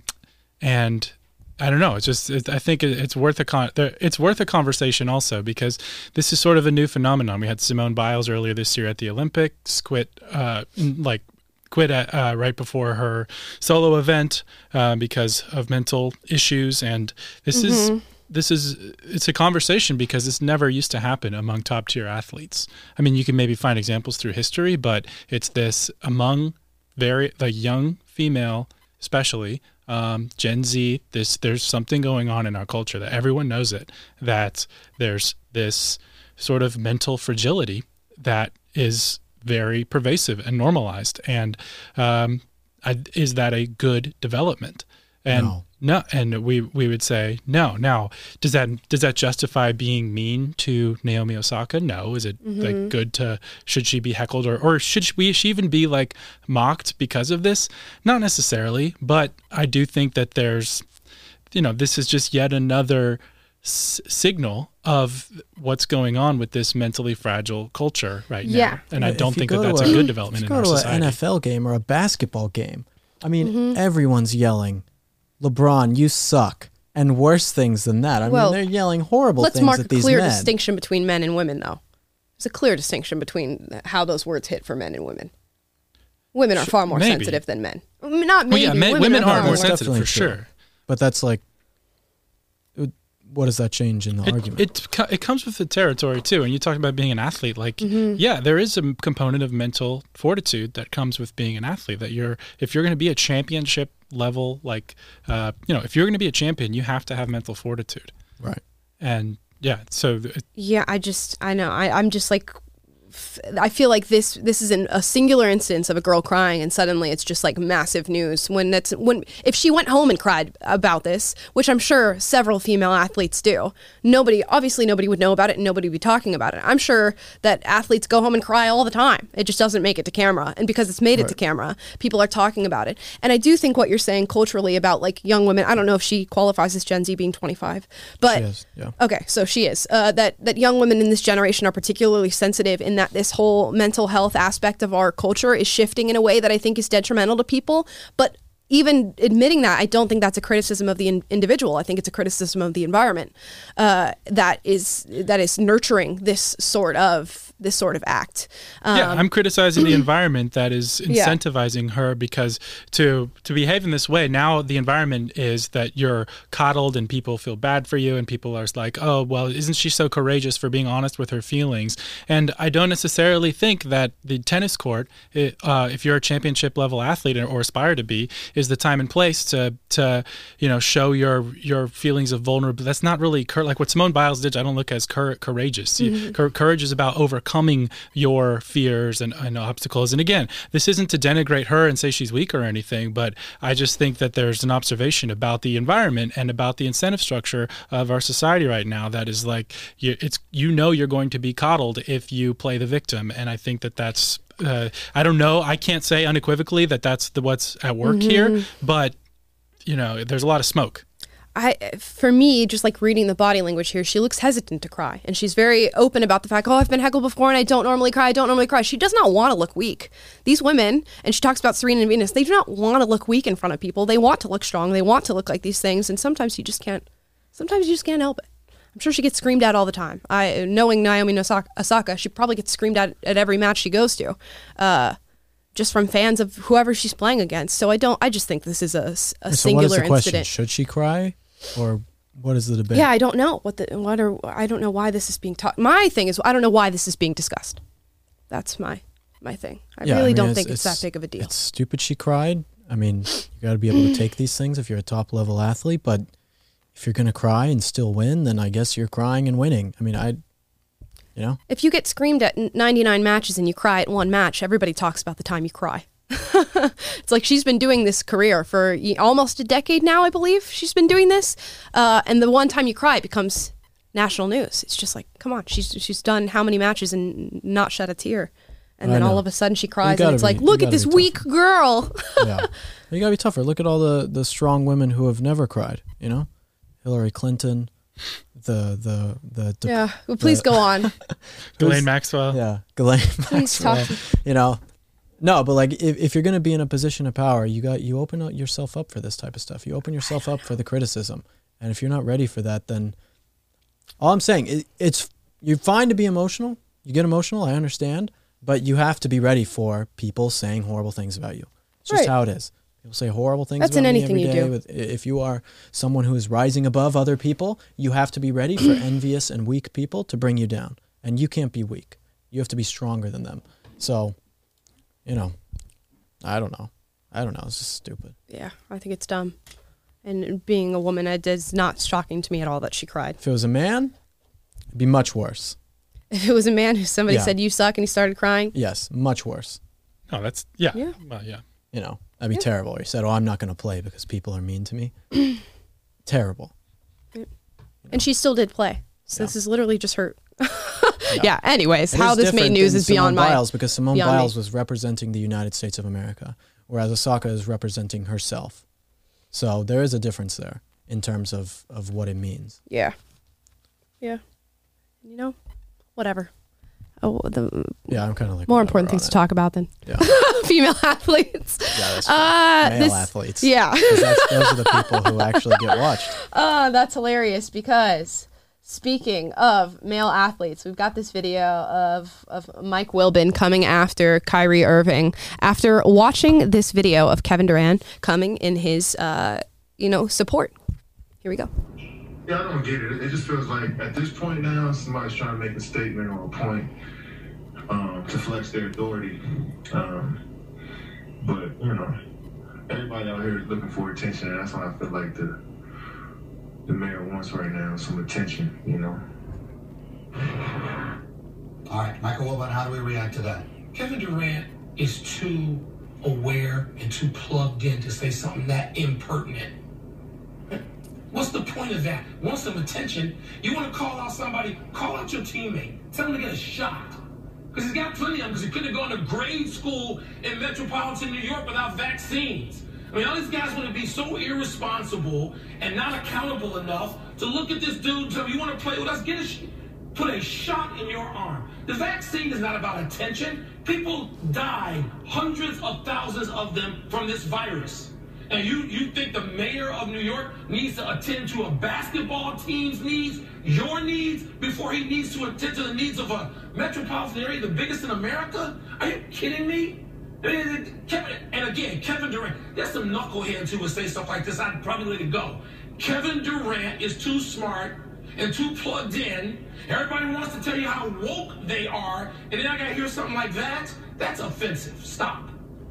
I don't know. It's just, I think it's worth a conversation also, because this is sort of a new phenomenon. We had Simone Biles earlier this year at the Olympics quit right before her solo event because of mental issues. And it's a conversation because this never used to happen among top tier athletes. I mean, you can maybe find examples through history, but it's this among young female, especially Gen Z. There's something going on in our culture that everyone knows that there's this sort of mental fragility that is very pervasive and normalized. And is that a good development? And no, and we would say no. Now, does that justify being mean to Naomi Osaka? No. Is it like good should she be heckled or should she even be like mocked because of this? Not necessarily, but I do think that there's, this is just yet another signal of what's going on with this mentally fragile culture right now. Yeah. And I don't think that's a good development in our society. If you go to an NFL game or a basketball game, I mean, everyone's yelling, LeBron, you suck, and worse things than that. I mean, they're yelling horrible things at these men. Let's mark a clear distinction between men and women, though. There's a clear distinction between how those words hit for men and women. Women are far more sensitive than men. Not maybe. Women are more sensitive for sure. But that's like, what does that change in the argument? It comes with the territory too. And you talked about being an athlete. Like, there is a component of mental fortitude that comes with being an athlete. That if you're going to be a championship level, like, if you're going to be a champion, you have to have mental fortitude. Right. And yeah, so I know. I'm just like, I feel like this is a singular instance of a girl crying, and suddenly it's just like massive news. When if she went home and cried about this, which I'm sure several female athletes do, nobody would know about it, and nobody would be talking about it. I'm sure that athletes go home and cry all the time. It just doesn't make it to camera, and because it's made it to camera, people are talking about it. And I do think what you're saying culturally about like young women, I don't know if she qualifies as Gen Z being 25, but she is, yeah. Okay, so she is. That young women in this generation are particularly sensitive in that this whole mental health aspect of our culture is shifting in a way that I think is detrimental to people. But even admitting that, I don't think that's a criticism of the individual. I think it's a criticism of the environment that is nurturing this sort of act. I'm criticizing the environment that is incentivizing her, because to behave in this way, now the environment is that you're coddled and people feel bad for you, and people are like, oh, well, isn't she so courageous for being honest with her feelings? And I don't necessarily think that the tennis court, if you're a championship level athlete or aspire to be, is the time and place to show your feelings of vulnerability. That's not really like what Simone Biles did. I don't look as courageous. Mm-hmm. Courage is about overcoming your fears and obstacles. And again, this isn't to denigrate her and say she's weak or anything, but I just think that there's an observation about the environment and about the incentive structure of our society right now that is like, you're going to be coddled if you play the victim. And I think that's I don't know. I can't say unequivocally that that's what's at work here, but there's a lot of smoke. For me, just like reading the body language here, she looks hesitant to cry, and she's very open about the fact, I've been heckled before and I don't normally cry. She does not want to look weak. These women, and she talks about Serena and Venus, they do not want to look weak in front of people. They want to look strong. They want to look like these things, and sometimes you just can't help it. I'm sure she gets screamed at all the time. Knowing Naomi Osaka, she probably gets screamed at every match she goes to, just from fans of whoever she's playing against. So I just think this is a singular incident. Question? Should she cry, or what is the debate? Yeah, I don't know I don't know why this is being taught. My thing is, I don't know why this is being discussed. That's my thing. I really don't think it's that big of a deal. It's stupid she cried. I mean, you got to be able to take these things if you're a top level athlete, but if you're going to cry and still win, then I guess you're crying and winning. I mean, if you get screamed at 99 matches and you cry at one match, everybody talks about the time you cry. It's like she's been doing this career for almost a decade now, I believe. She's been doing this. And the one time you cry, it becomes national news. It's just like, come on, she's done how many matches and not shed a tear. And then all of a sudden she cries and it's like, look at this weak girl. Yeah. You got to be tougher. Look at all the strong women who have never cried, Hillary Clinton, please go on. Ghislaine Maxwell. Yeah, Ghislaine Maxwell. No, but like if you're going to be in a position of power, you open yourself up for this type of stuff. You open yourself up for the criticism, and if you're not ready for that, then all I'm saying you're fine to be emotional. You get emotional, I understand, but you have to be ready for people saying horrible things about you. It's just how it is. People say horrible things about me every day. If you are someone who is rising above other people, you have to be ready for envious and weak people to bring you down. And you can't be weak. You have to be stronger than them. So, I don't know. It's just stupid. Yeah, I think it's dumb. And being a woman, it is not shocking to me at all that she cried. If it was a man, it'd be much worse. If it was a man who somebody said, you suck, and he started crying? Yes, much worse. Oh, that's, yeah. Well, yeah. That'd be terrible. He said, I'm not going to play because people are mean to me. Terrible. And she still did play. So this is literally just her. Anyways, how this made news is beyond my... Because Simone Biles was representing the United States of America, whereas Osaka is representing herself. So there is a difference there in terms of what it means. Yeah. Yeah. Whatever. I'm kind of like more important things to talk about than female athletes. Yeah, that's true. Male athletes. Yeah, those are the people who actually get watched. That's hilarious because speaking of male athletes, we've got this video of Mike Wilbon coming after Kyrie Irving after watching this video of Kevin Durant coming in his support. Here we go. Yeah, I don't get it. It just feels like at this point now, somebody's trying to make a statement or a point to flex their authority. But, everybody out here is looking for attention, and that's why I feel like the mayor wants right now some attention, All right, Michael Wilbon, how do we react to that? Kevin Durant is too aware and too plugged in to say something that impertinent. What's the point of that? Want some attention? You want to call out somebody? Call out your teammate. Tell him to get a shot. Because he's got plenty of them, because he couldn't have gone to grade school in metropolitan New York without vaccines. I mean, all these guys want to be so irresponsible and not accountable enough to look at this dude and tell him, you want to play with us? Put a shot in your arm. The vaccine is not about attention. People died, hundreds of thousands of them, from this virus. And you think the mayor of New York needs to attend to a basketball team's needs, your needs, before he needs to attend to the needs of a metropolitan area, the biggest in America? Are you kidding me? And again, Kevin Durant, there's some knuckleheads who would say stuff like this. I'd probably let it go. Kevin Durant is too smart and too plugged in. Everybody wants to tell you how woke they are, and then I gotta hear something like that? That's offensive. Stop.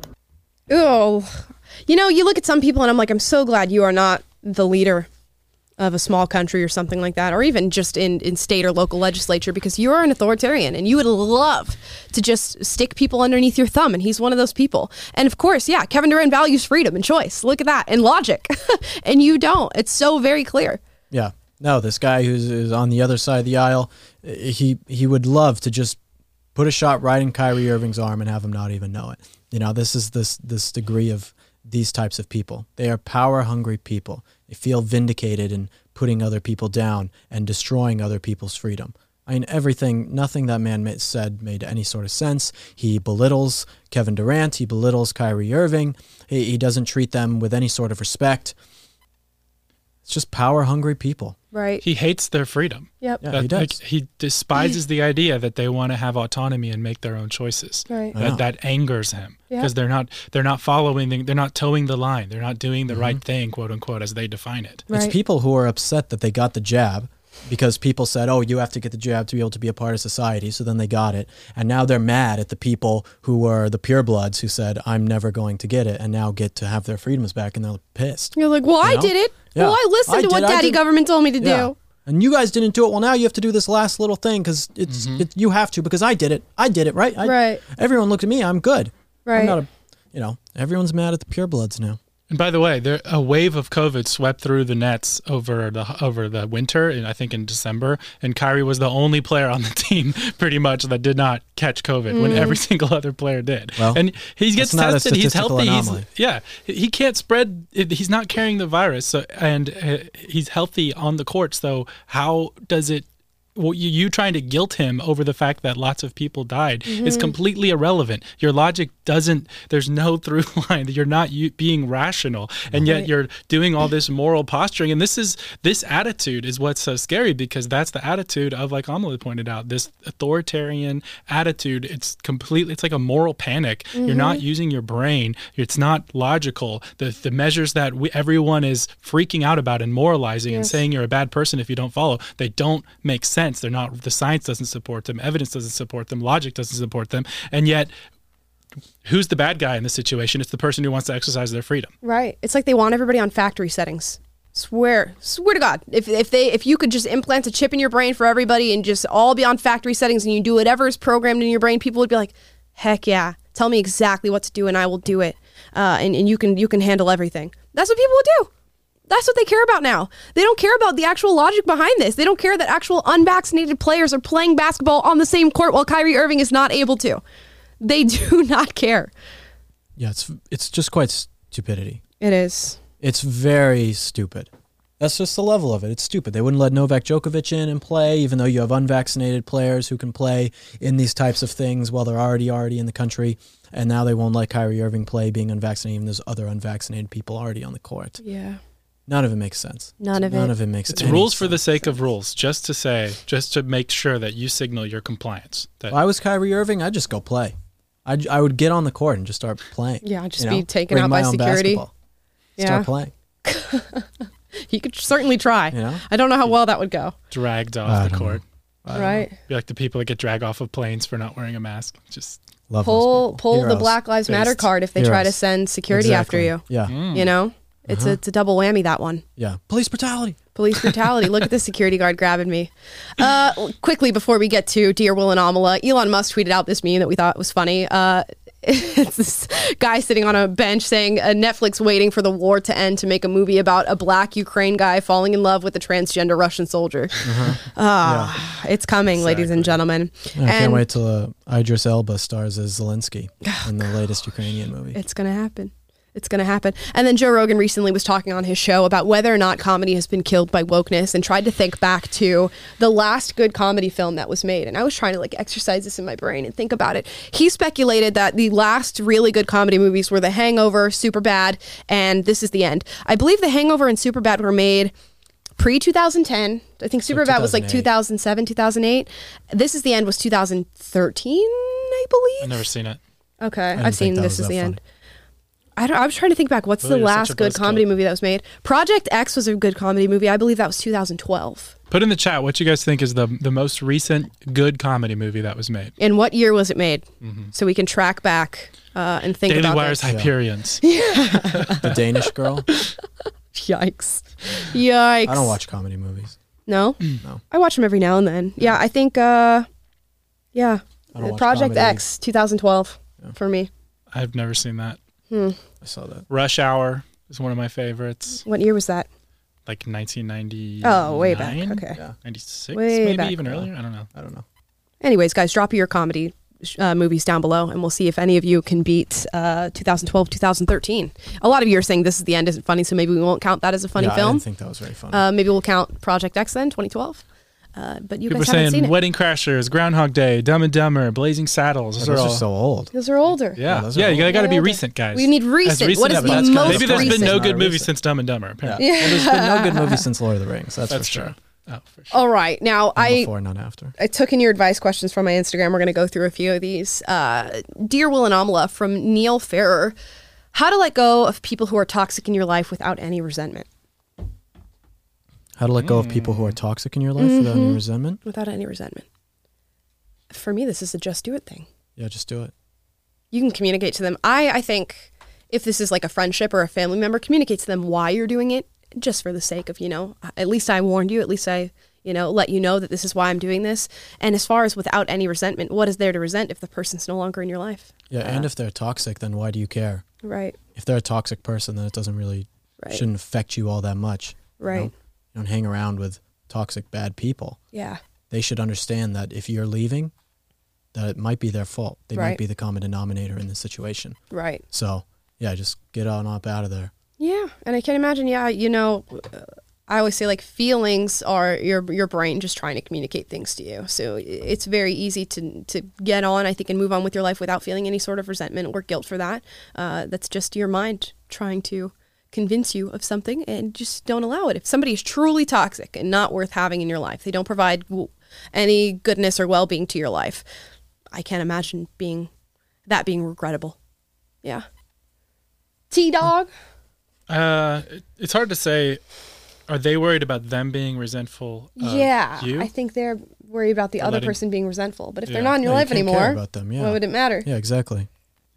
Oh, you know, you look at some people and I'm like, I'm so glad you are not the leader of a small country or something like that, or even just in state or local legislature, because you are an authoritarian and you would love to just stick people underneath your thumb, and he's one of those people. And of course, yeah, Kevin Durant values freedom and choice. Look at that. And logic. And you don't. It's so very clear. Yeah. No, this guy who's on the other side of the aisle, he would love to just put a shot right in Kyrie Irving's arm and have him not even know it. You know, this is this degree of these types of people. They are power-hungry people. They feel vindicated in putting other people down and destroying other people's freedom. I mean, nothing that man said made any sort of sense. He belittles Kevin Durant. He belittles Kyrie Irving. He doesn't treat them with any sort of respect. It's just power-hungry people. Right. He hates their freedom. Yep. Yeah, he does. He despises the idea that they want to have autonomy and make their own choices. Right. That angers him because they're not following, they're not towing the line. They're not doing the right thing, quote unquote, as they define it. Right. It's people who are upset that they got the jab because people said, oh, you have to get the jab to be able to be a part of society. So then they got it. And now they're mad at the people who were the purebloods who said, I'm never going to get it, and now get to have their freedoms back, and they're pissed. You're like, well, I did it. Yeah. Well, I listened to what daddy government told me to do. And you guys didn't do it. Well, now you have to do this last little thing because you have to, because I did it. I did it, right? Right. Everyone looked at me. I'm good. Right. I'm not everyone's mad at the purebloods now. And by the way, a wave of COVID swept through the Nets over the winter, and I think in December. And Kyrie was the only player on the team, pretty much, that did not catch COVID when every single other player did. Well, and he gets tested. He's healthy. He can't spread. He's not carrying the virus, and he's healthy on the court. So how does it? Well, you trying to guilt him over the fact that lots of people died is completely irrelevant. Your logic there's no through line. You're not being rational, and yet you're doing all this moral posturing. And this attitude is what's so scary, because that's the attitude of, like Amelie pointed out, this authoritarian attitude. It's like a moral panic. You're not using your brain. It's not logical. The measures that everyone is freaking out about and moralizing and saying you're a bad person if you don't follow, they don't make sense. They're not. The science doesn't support them. Evidence doesn't support them. Logic doesn't support them. And yet, who's the bad guy in this situation? It's the person who wants to exercise their freedom. Right. It's like they want everybody on factory settings. Swear to God, if you could just implant a chip in your brain for everybody and just all be on factory settings and you do whatever is programmed in your brain, people would be like, heck yeah, tell me exactly what to do and I will do it. And you can handle everything. That's what people would do. That's what they care about now. They don't care about the actual logic behind this. They don't care that actual unvaccinated players are playing basketball on the same court while Kyrie Irving is not able to. They do not care. Yeah, it's just quite stupidity. It is. It's very stupid. That's just the level of it. It's stupid. They wouldn't let Novak Djokovic in and play, even though you have unvaccinated players who can play in these types of things while they're already in the country. And now they won't let Kyrie Irving play being unvaccinated, even there's other unvaccinated people already on the court. Yeah. None of it makes sense. None of it makes sense. It's rules for the sake of rules, just to make sure that you signal your compliance. If I was Kyrie Irving, I'd just go play. I would get on the court and just start playing. Yeah, I'd just be taken out by security. Start playing. He could certainly try. I don't know how well that would go. Dragged off the court. Right. Be like the people that get dragged off of planes for not wearing a mask. Just pull the Black Lives Matter card if they try to send security after you. Yeah. You know? It's a double whammy, that one. Yeah. Police brutality. Police brutality. Look at the security guard grabbing me. Quickly, before we get to Dear Will and Amala, Elon Musk tweeted out this meme that we thought was funny. It's this guy sitting on a bench saying Netflix waiting for the war to end to make a movie about a black Ukraine guy falling in love with a transgender Russian soldier. It's coming, ladies and gentlemen. I can't wait till Idris Elba stars as Zelensky in the latest Ukrainian movie. It's going to happen. It's going to happen. And then Joe Rogan recently was talking on his show about whether or not comedy has been killed by wokeness and tried to think back to the last good comedy film that was made. And I was trying to like exercise this in my brain and think about it. He speculated that the last really good comedy movies were The Hangover, Superbad, and This Is the End. I believe The Hangover and Superbad were made pre-2010. I think Superbad was like 2007, 2008. This Is the End was 2013, I believe. I've never seen it. Okay, I've seen This Is the End. I was trying to think back. What's the last good comedy movie that was made? Project X was a good comedy movie. I believe that was 2012. Put in the chat what you guys think is the most recent good comedy movie that was made. And what year was it made? So we can track back and think Daily about Wire's this. Hyperions. The Danish Girl. Yikes. Yikes. I don't watch comedy movies. No? No. I watch them every now and then. Yeah, I think, I don't watch Project comedy. X, 2012 for me. I've never seen that. I saw that. Rush Hour is one of my favorites. What year was that? Like 1990. Oh, way back. Okay. Yeah. 96, Way maybe back. even earlier. I don't know. Anyways, guys, drop your comedy movies down below, and we'll see if any of you can beat 2012, 2013. A lot of you are saying This Is the End isn't funny, so maybe we won't count that as a funny film. I didn't think that was very funny. Maybe we'll count Project X then, 2012. But you People guys are haven't saying seen it. Wedding Crashers, Groundhog Day, Dumb and Dumber, Blazing Saddles. Those are so old. Those are older. Yeah, those are yeah, old. you got to be Older. recent, guys. We need recent. What is the that's most Maybe there's recent? been no good Not movie recent. since Dumb and Dumber, apparently. Well, there's been no good movie since Lord of the Rings. That's for That's sure. true. Oh, for sure. All right. Now, Before, not after. I took in your advice questions from my Instagram. We're going to go through a few of these. Dear Will and Amala from Neil Ferrer. How to let go of people who are toxic in your life without any resentment. How to let go of people who are toxic in your life without any resentment? Without any resentment. For me, this is a just do it thing. Yeah, just do it. You can communicate to them. I think if this is like a friendship or a family member, communicate to them why you're doing it, just for the sake of, at least I warned you, at least I, let you know that this is why I'm doing this. And as far as without any resentment, what is there to resent if the person's no longer in your life? Yeah, and if they're toxic, then why do you care? Right. If they're a toxic person, then it doesn't really, shouldn't affect you all that much. Right. You don't hang around with toxic, bad people. Yeah. They should understand that if you're leaving, that it might be their fault. They might be the common denominator in this situation. Right. So, yeah, just get on up out of there. Yeah. And I can imagine, I always say like feelings are your brain just trying to communicate things to you. So it's very easy to get on, I think, and move on with your life without feeling any sort of resentment or guilt for that. That's just your mind trying to convince you of something, and just don't allow it. If somebody is truly toxic and not worth having in your life, they don't provide any goodness or well-being to your life, I can't imagine being regrettable. Yeah. T-Dog? It's hard to say. Are they worried about them being resentful of you? I think they're worried about the other person being resentful. But if they're Yeah. not in your Yeah, you life can't anymore, care about them, yeah. what would it matter? Yeah, exactly.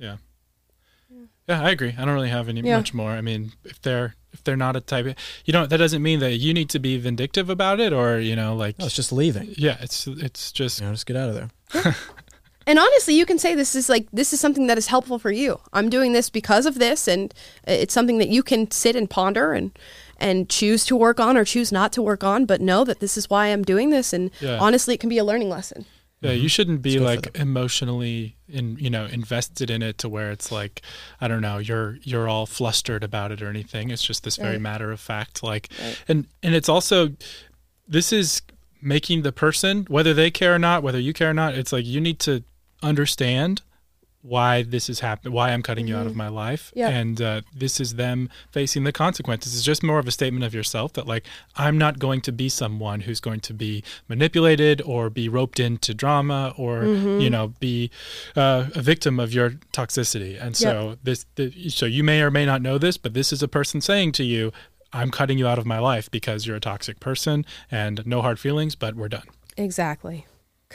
Yeah, I agree. I don't really have much more. I mean, if they're not a type, that doesn't mean that you need to be vindictive about it, or No, it's just leaving. Yeah, it's just just get out of there. And honestly, you can say this is something that is helpful for you. I'm doing this because of this, and it's something that you can sit and ponder and choose to work on or choose not to work on, but know that this is why I'm doing this. And honestly, it can be a learning lesson. Yeah, you shouldn't be like emotionally invested in it to where it's like, I don't know, you're all flustered about it or anything. It's just this very matter of fact, and it's also, this is making the person, whether they care or not, whether you care or not, it's like you need to understand why this is happening, why I'm cutting you out of my life. Yeah. And this is them facing the consequences. It's just more of a statement of yourself that like, I'm not going to be someone who's going to be manipulated or be roped into drama or, be a victim of your toxicity. And so so you may or may not know this, but this is a person saying to you, I'm cutting you out of my life because you're a toxic person, and no hard feelings, but we're done. Exactly.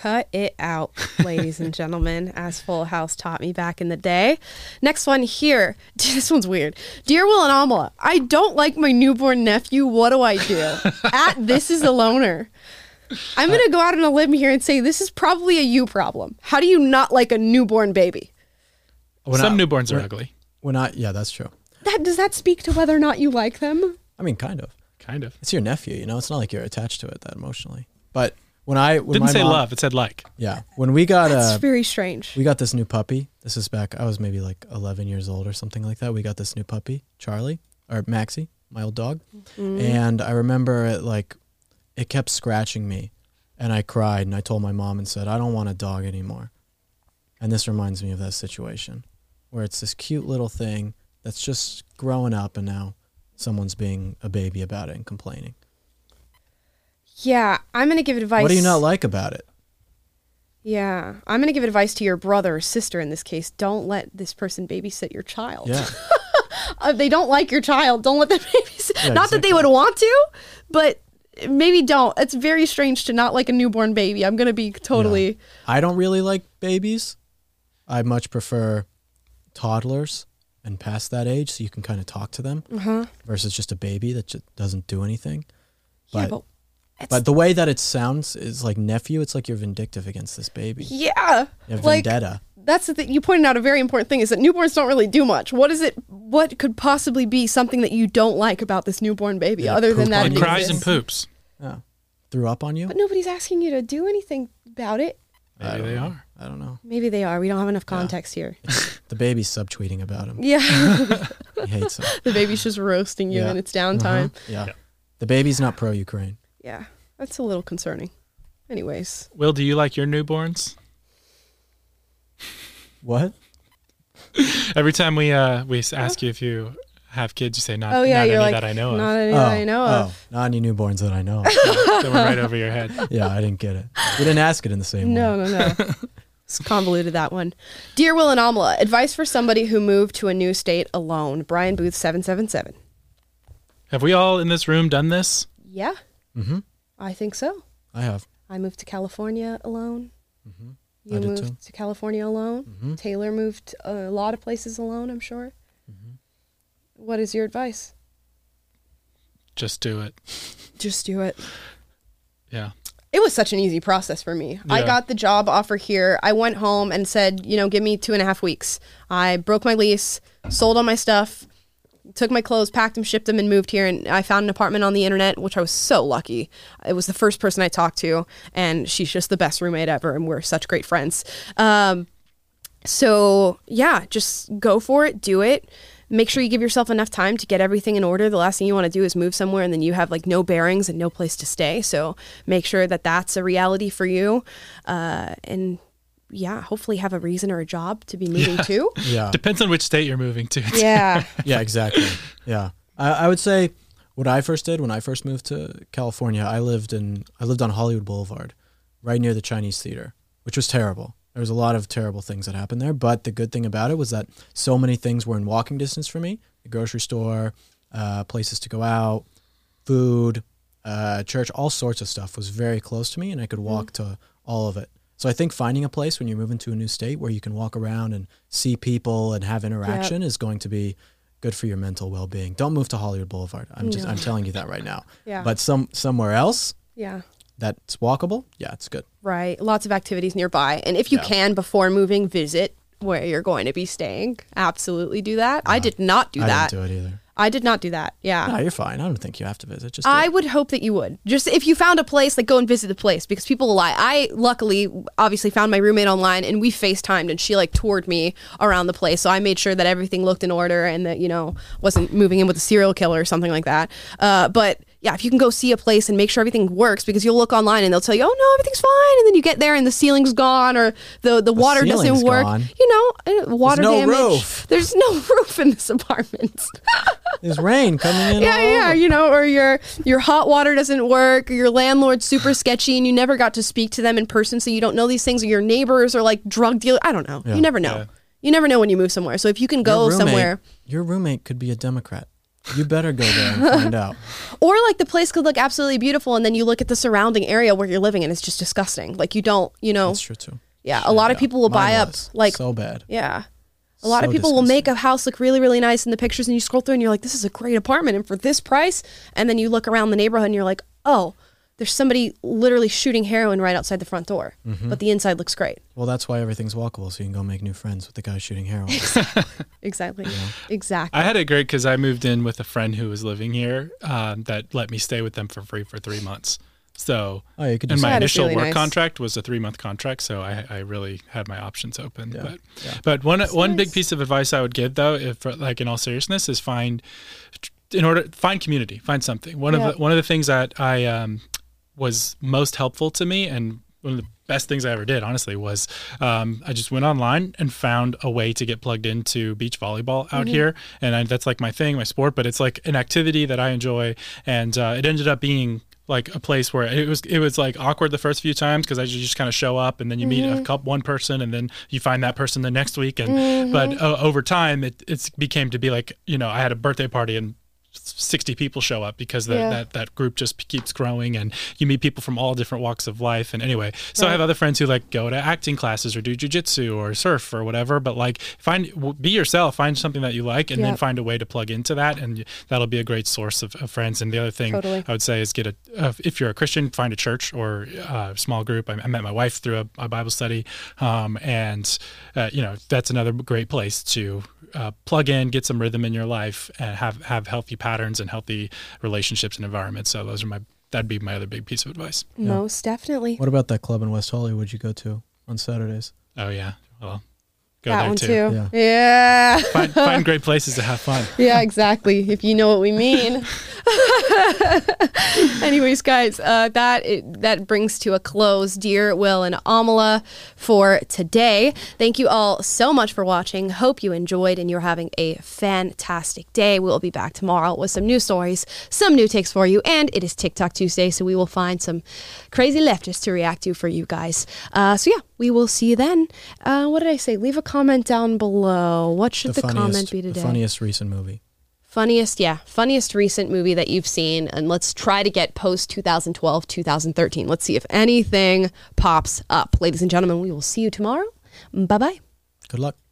Cut it out, ladies and gentlemen, as Full House taught me back in the day. Next one here. This one's weird. Dear Will and Amala, I don't like my newborn nephew. What do I do? This is a loner. I'm going to go out on a limb here and say this is probably a you problem. How do you not like a newborn baby? Some newborns are ugly. Yeah, that's true. Does that speak to whether or not you like them? I mean, kind of. Kind of. It's your nephew, you know? It's not like you're attached to it that emotionally. But when my say mom, love, it said like. Yeah. When we got That's very strange. We got this new puppy. This is back, I was maybe like 11 years old or something like that. We got this new puppy, Charlie, or Maxie, my old dog. Mm-hmm. And I remember it kept scratching me. And I cried and I told my mom and said, I don't want a dog anymore. And this reminds me of that situation where it's this cute little thing that's just growing up and now someone's being a baby about it and complaining. Yeah, I'm going to give advice. What do you not like about it? Yeah, I'm going to give advice to your brother or sister in this case. Don't let this person babysit your child. Yeah. If they don't like your child, don't let them babysit. Yeah, not that they would want to, but maybe don't. It's very strange to not like a newborn baby. I'm going to be totally... Yeah. I don't really like babies. I much prefer toddlers and past that age so you can kind of talk to them versus just a baby that just doesn't do anything. But the way that it sounds is like nephew. It's like you're vindictive against this baby. Yeah. You have vendetta. That's the thing. You pointed out a very important thing is that newborns don't really do much. What could possibly be something that you don't like about this newborn baby other than that it cries and poops. Yeah. Threw up on you? But nobody's asking you to do anything about it. Maybe they are. I don't know. Maybe they are. We don't have enough context here. The baby's subtweeting about him. Yeah. He hates him. The baby's just roasting you in its downtime. Yeah. The baby's not pro-Ukraine. Yeah. That's a little concerning. Anyways. Will, do you like your newborns? What? Every time we ask you if you have kids, you say not any that I know of. Not any that I know of. Not any newborns that I know of. That went right over your head. Yeah, I didn't get it. We didn't ask it in the same way. No. It's convoluted, that one. Dear Will and Amala, advice for somebody who moved to a new state alone. Brian Booth 777. Have we all in this room done this? Yeah. Mm-hmm. I think so. I have. I moved to California alone. Mm-hmm. You moved to California alone. Mm-hmm. Taylor moved a lot of places alone, I'm sure. Mm-hmm. What is your advice? Just do it. Just do it. Yeah. It was such an easy process for me. Yeah. I got the job offer here. I went home and said, give me 2.5 weeks. I broke my lease, sold all my stuff, took my clothes, packed them, shipped them, and moved here. And I found an apartment on the internet, which I was so lucky. It was the first person I talked to, and she's just the best roommate ever, and we're such great friends. So yeah, just go for it, do it. Make sure you give yourself enough time to get everything in order. The last thing you want to do is move somewhere and then you have like no bearings and no place to stay. So make sure that that's a reality for you. And yeah, hopefully have a reason or a job to be moving to. Yeah. Depends on which state you're moving to. Yeah. Yeah, exactly. Yeah. I would say what I first did when I first moved to California, I lived on Hollywood Boulevard, right near the Chinese Theater, which was terrible. There was a lot of terrible things that happened there, but the good thing about it was that so many things were in walking distance for me. The grocery store, places to go out, food, church, all sorts of stuff was very close to me, and I could walk to all of it. So I think finding a place when you're moving to a new state where you can walk around and see people and have interaction is going to be good for your mental well-being. Don't move to Hollywood Boulevard. I'm telling you that right now. Yeah. But somewhere else. Yeah. That's walkable. Yeah, it's good. Right. Lots of activities nearby. And if you can, before moving, visit where you're going to be staying. Absolutely do that. I did not do that. I didn't do it either. I did not do that. Yeah. No, you're fine. I don't think you have to visit. Just I would hope that you would. Just if you found a place, like go and visit the place, because people will lie. I luckily obviously found my roommate online and we FaceTimed and she like toured me around the place. So I made sure that everything looked in order and that, wasn't moving in with a serial killer or something like that. But yeah, if you can go see a place and make sure everything works, because you'll look online and they'll tell you, oh no, everything's fine. And then you get there and the ceiling's gone or the water doesn't work. Gone. Water There's no damage. roof. There's no roof in this apartment. There's rain coming in. Or your hot water doesn't work, or your landlord's super sketchy and you never got to speak to them in person, so you don't know these things, or your neighbors are like drug dealers. I don't know. Yeah. You never know. Yeah. You never know when you move somewhere. So if you can go somewhere. Your roommate could be a Democrat. You better go there and find out. Or like the place could look absolutely beautiful, and then you look at the surrounding area where you're living, and it's just disgusting. Like you don't, That's true too. Yeah, a lot of people will buy up like so bad. Yeah. A lot of people will make a house look really, really nice in the pictures, and you scroll through and you're like, this is a great apartment, and for this price, and then you look around the neighborhood and you're like, oh, there's somebody literally shooting heroin right outside the front door, but the inside looks great. Well, that's why everything's walkable, so you can go make new friends with the guy shooting heroin. Exactly. Exactly. I had it great because I moved in with a friend who was living here that let me stay with them for free for 3 months. So, and my initial work contract was a 3-month contract, so I really had my options open. Yeah. But one big piece of advice I would give, though, if like in all seriousness, is find community, find something. One of the things that I was most helpful to me, and one of the best things I ever did, honestly, was I just went online and found a way to get plugged into beach volleyball out here. And that's like my thing, my sport, but it's like an activity that I enjoy. And it ended up being like a place where it was like awkward the first few times because you just kind of show up and then you meet one person and then you find that person the next week. And but over time, it became to be like, I had a birthday party and 60 people show up because that group just keeps growing, and you meet people from all different walks of life. And anyway, so I have other friends who like go to acting classes or do jiu-jitsu or surf or whatever, but like be yourself, find something that you like, and then find a way to plug into that, and that'll be a great source of friends. And the other thing I would say is if you're a Christian, find a church or a small group. I met my wife through a Bible study, and that's another great place to plug in, get some rhythm in your life, and have healthy patterns and healthy relationships and environments. So that'd be my other big piece of advice. Most definitely. What about that club in West Hollywood you go to on Saturdays? Oh yeah, well, go that there one too. Yeah. Find great places to have fun. Yeah, exactly. If you know what we mean. Anyways, guys, that brings to a close Dear Will and Amala for today. Thank you all so much for watching. Hope you enjoyed and you're having a fantastic day. We'll be back tomorrow with some new stories, some new takes for you, and it is TikTok Tuesday, so we will find some crazy leftists to react to for you guys. So yeah, we will see you then. What did I say? Leave a comment down below. What should the comment be today? The funniest recent movie. Funniest recent movie that you've seen, and let's try to get post 2012, 2013. Let's see if anything pops up. Ladies and gentlemen, we will see you tomorrow. Bye-bye. Good luck.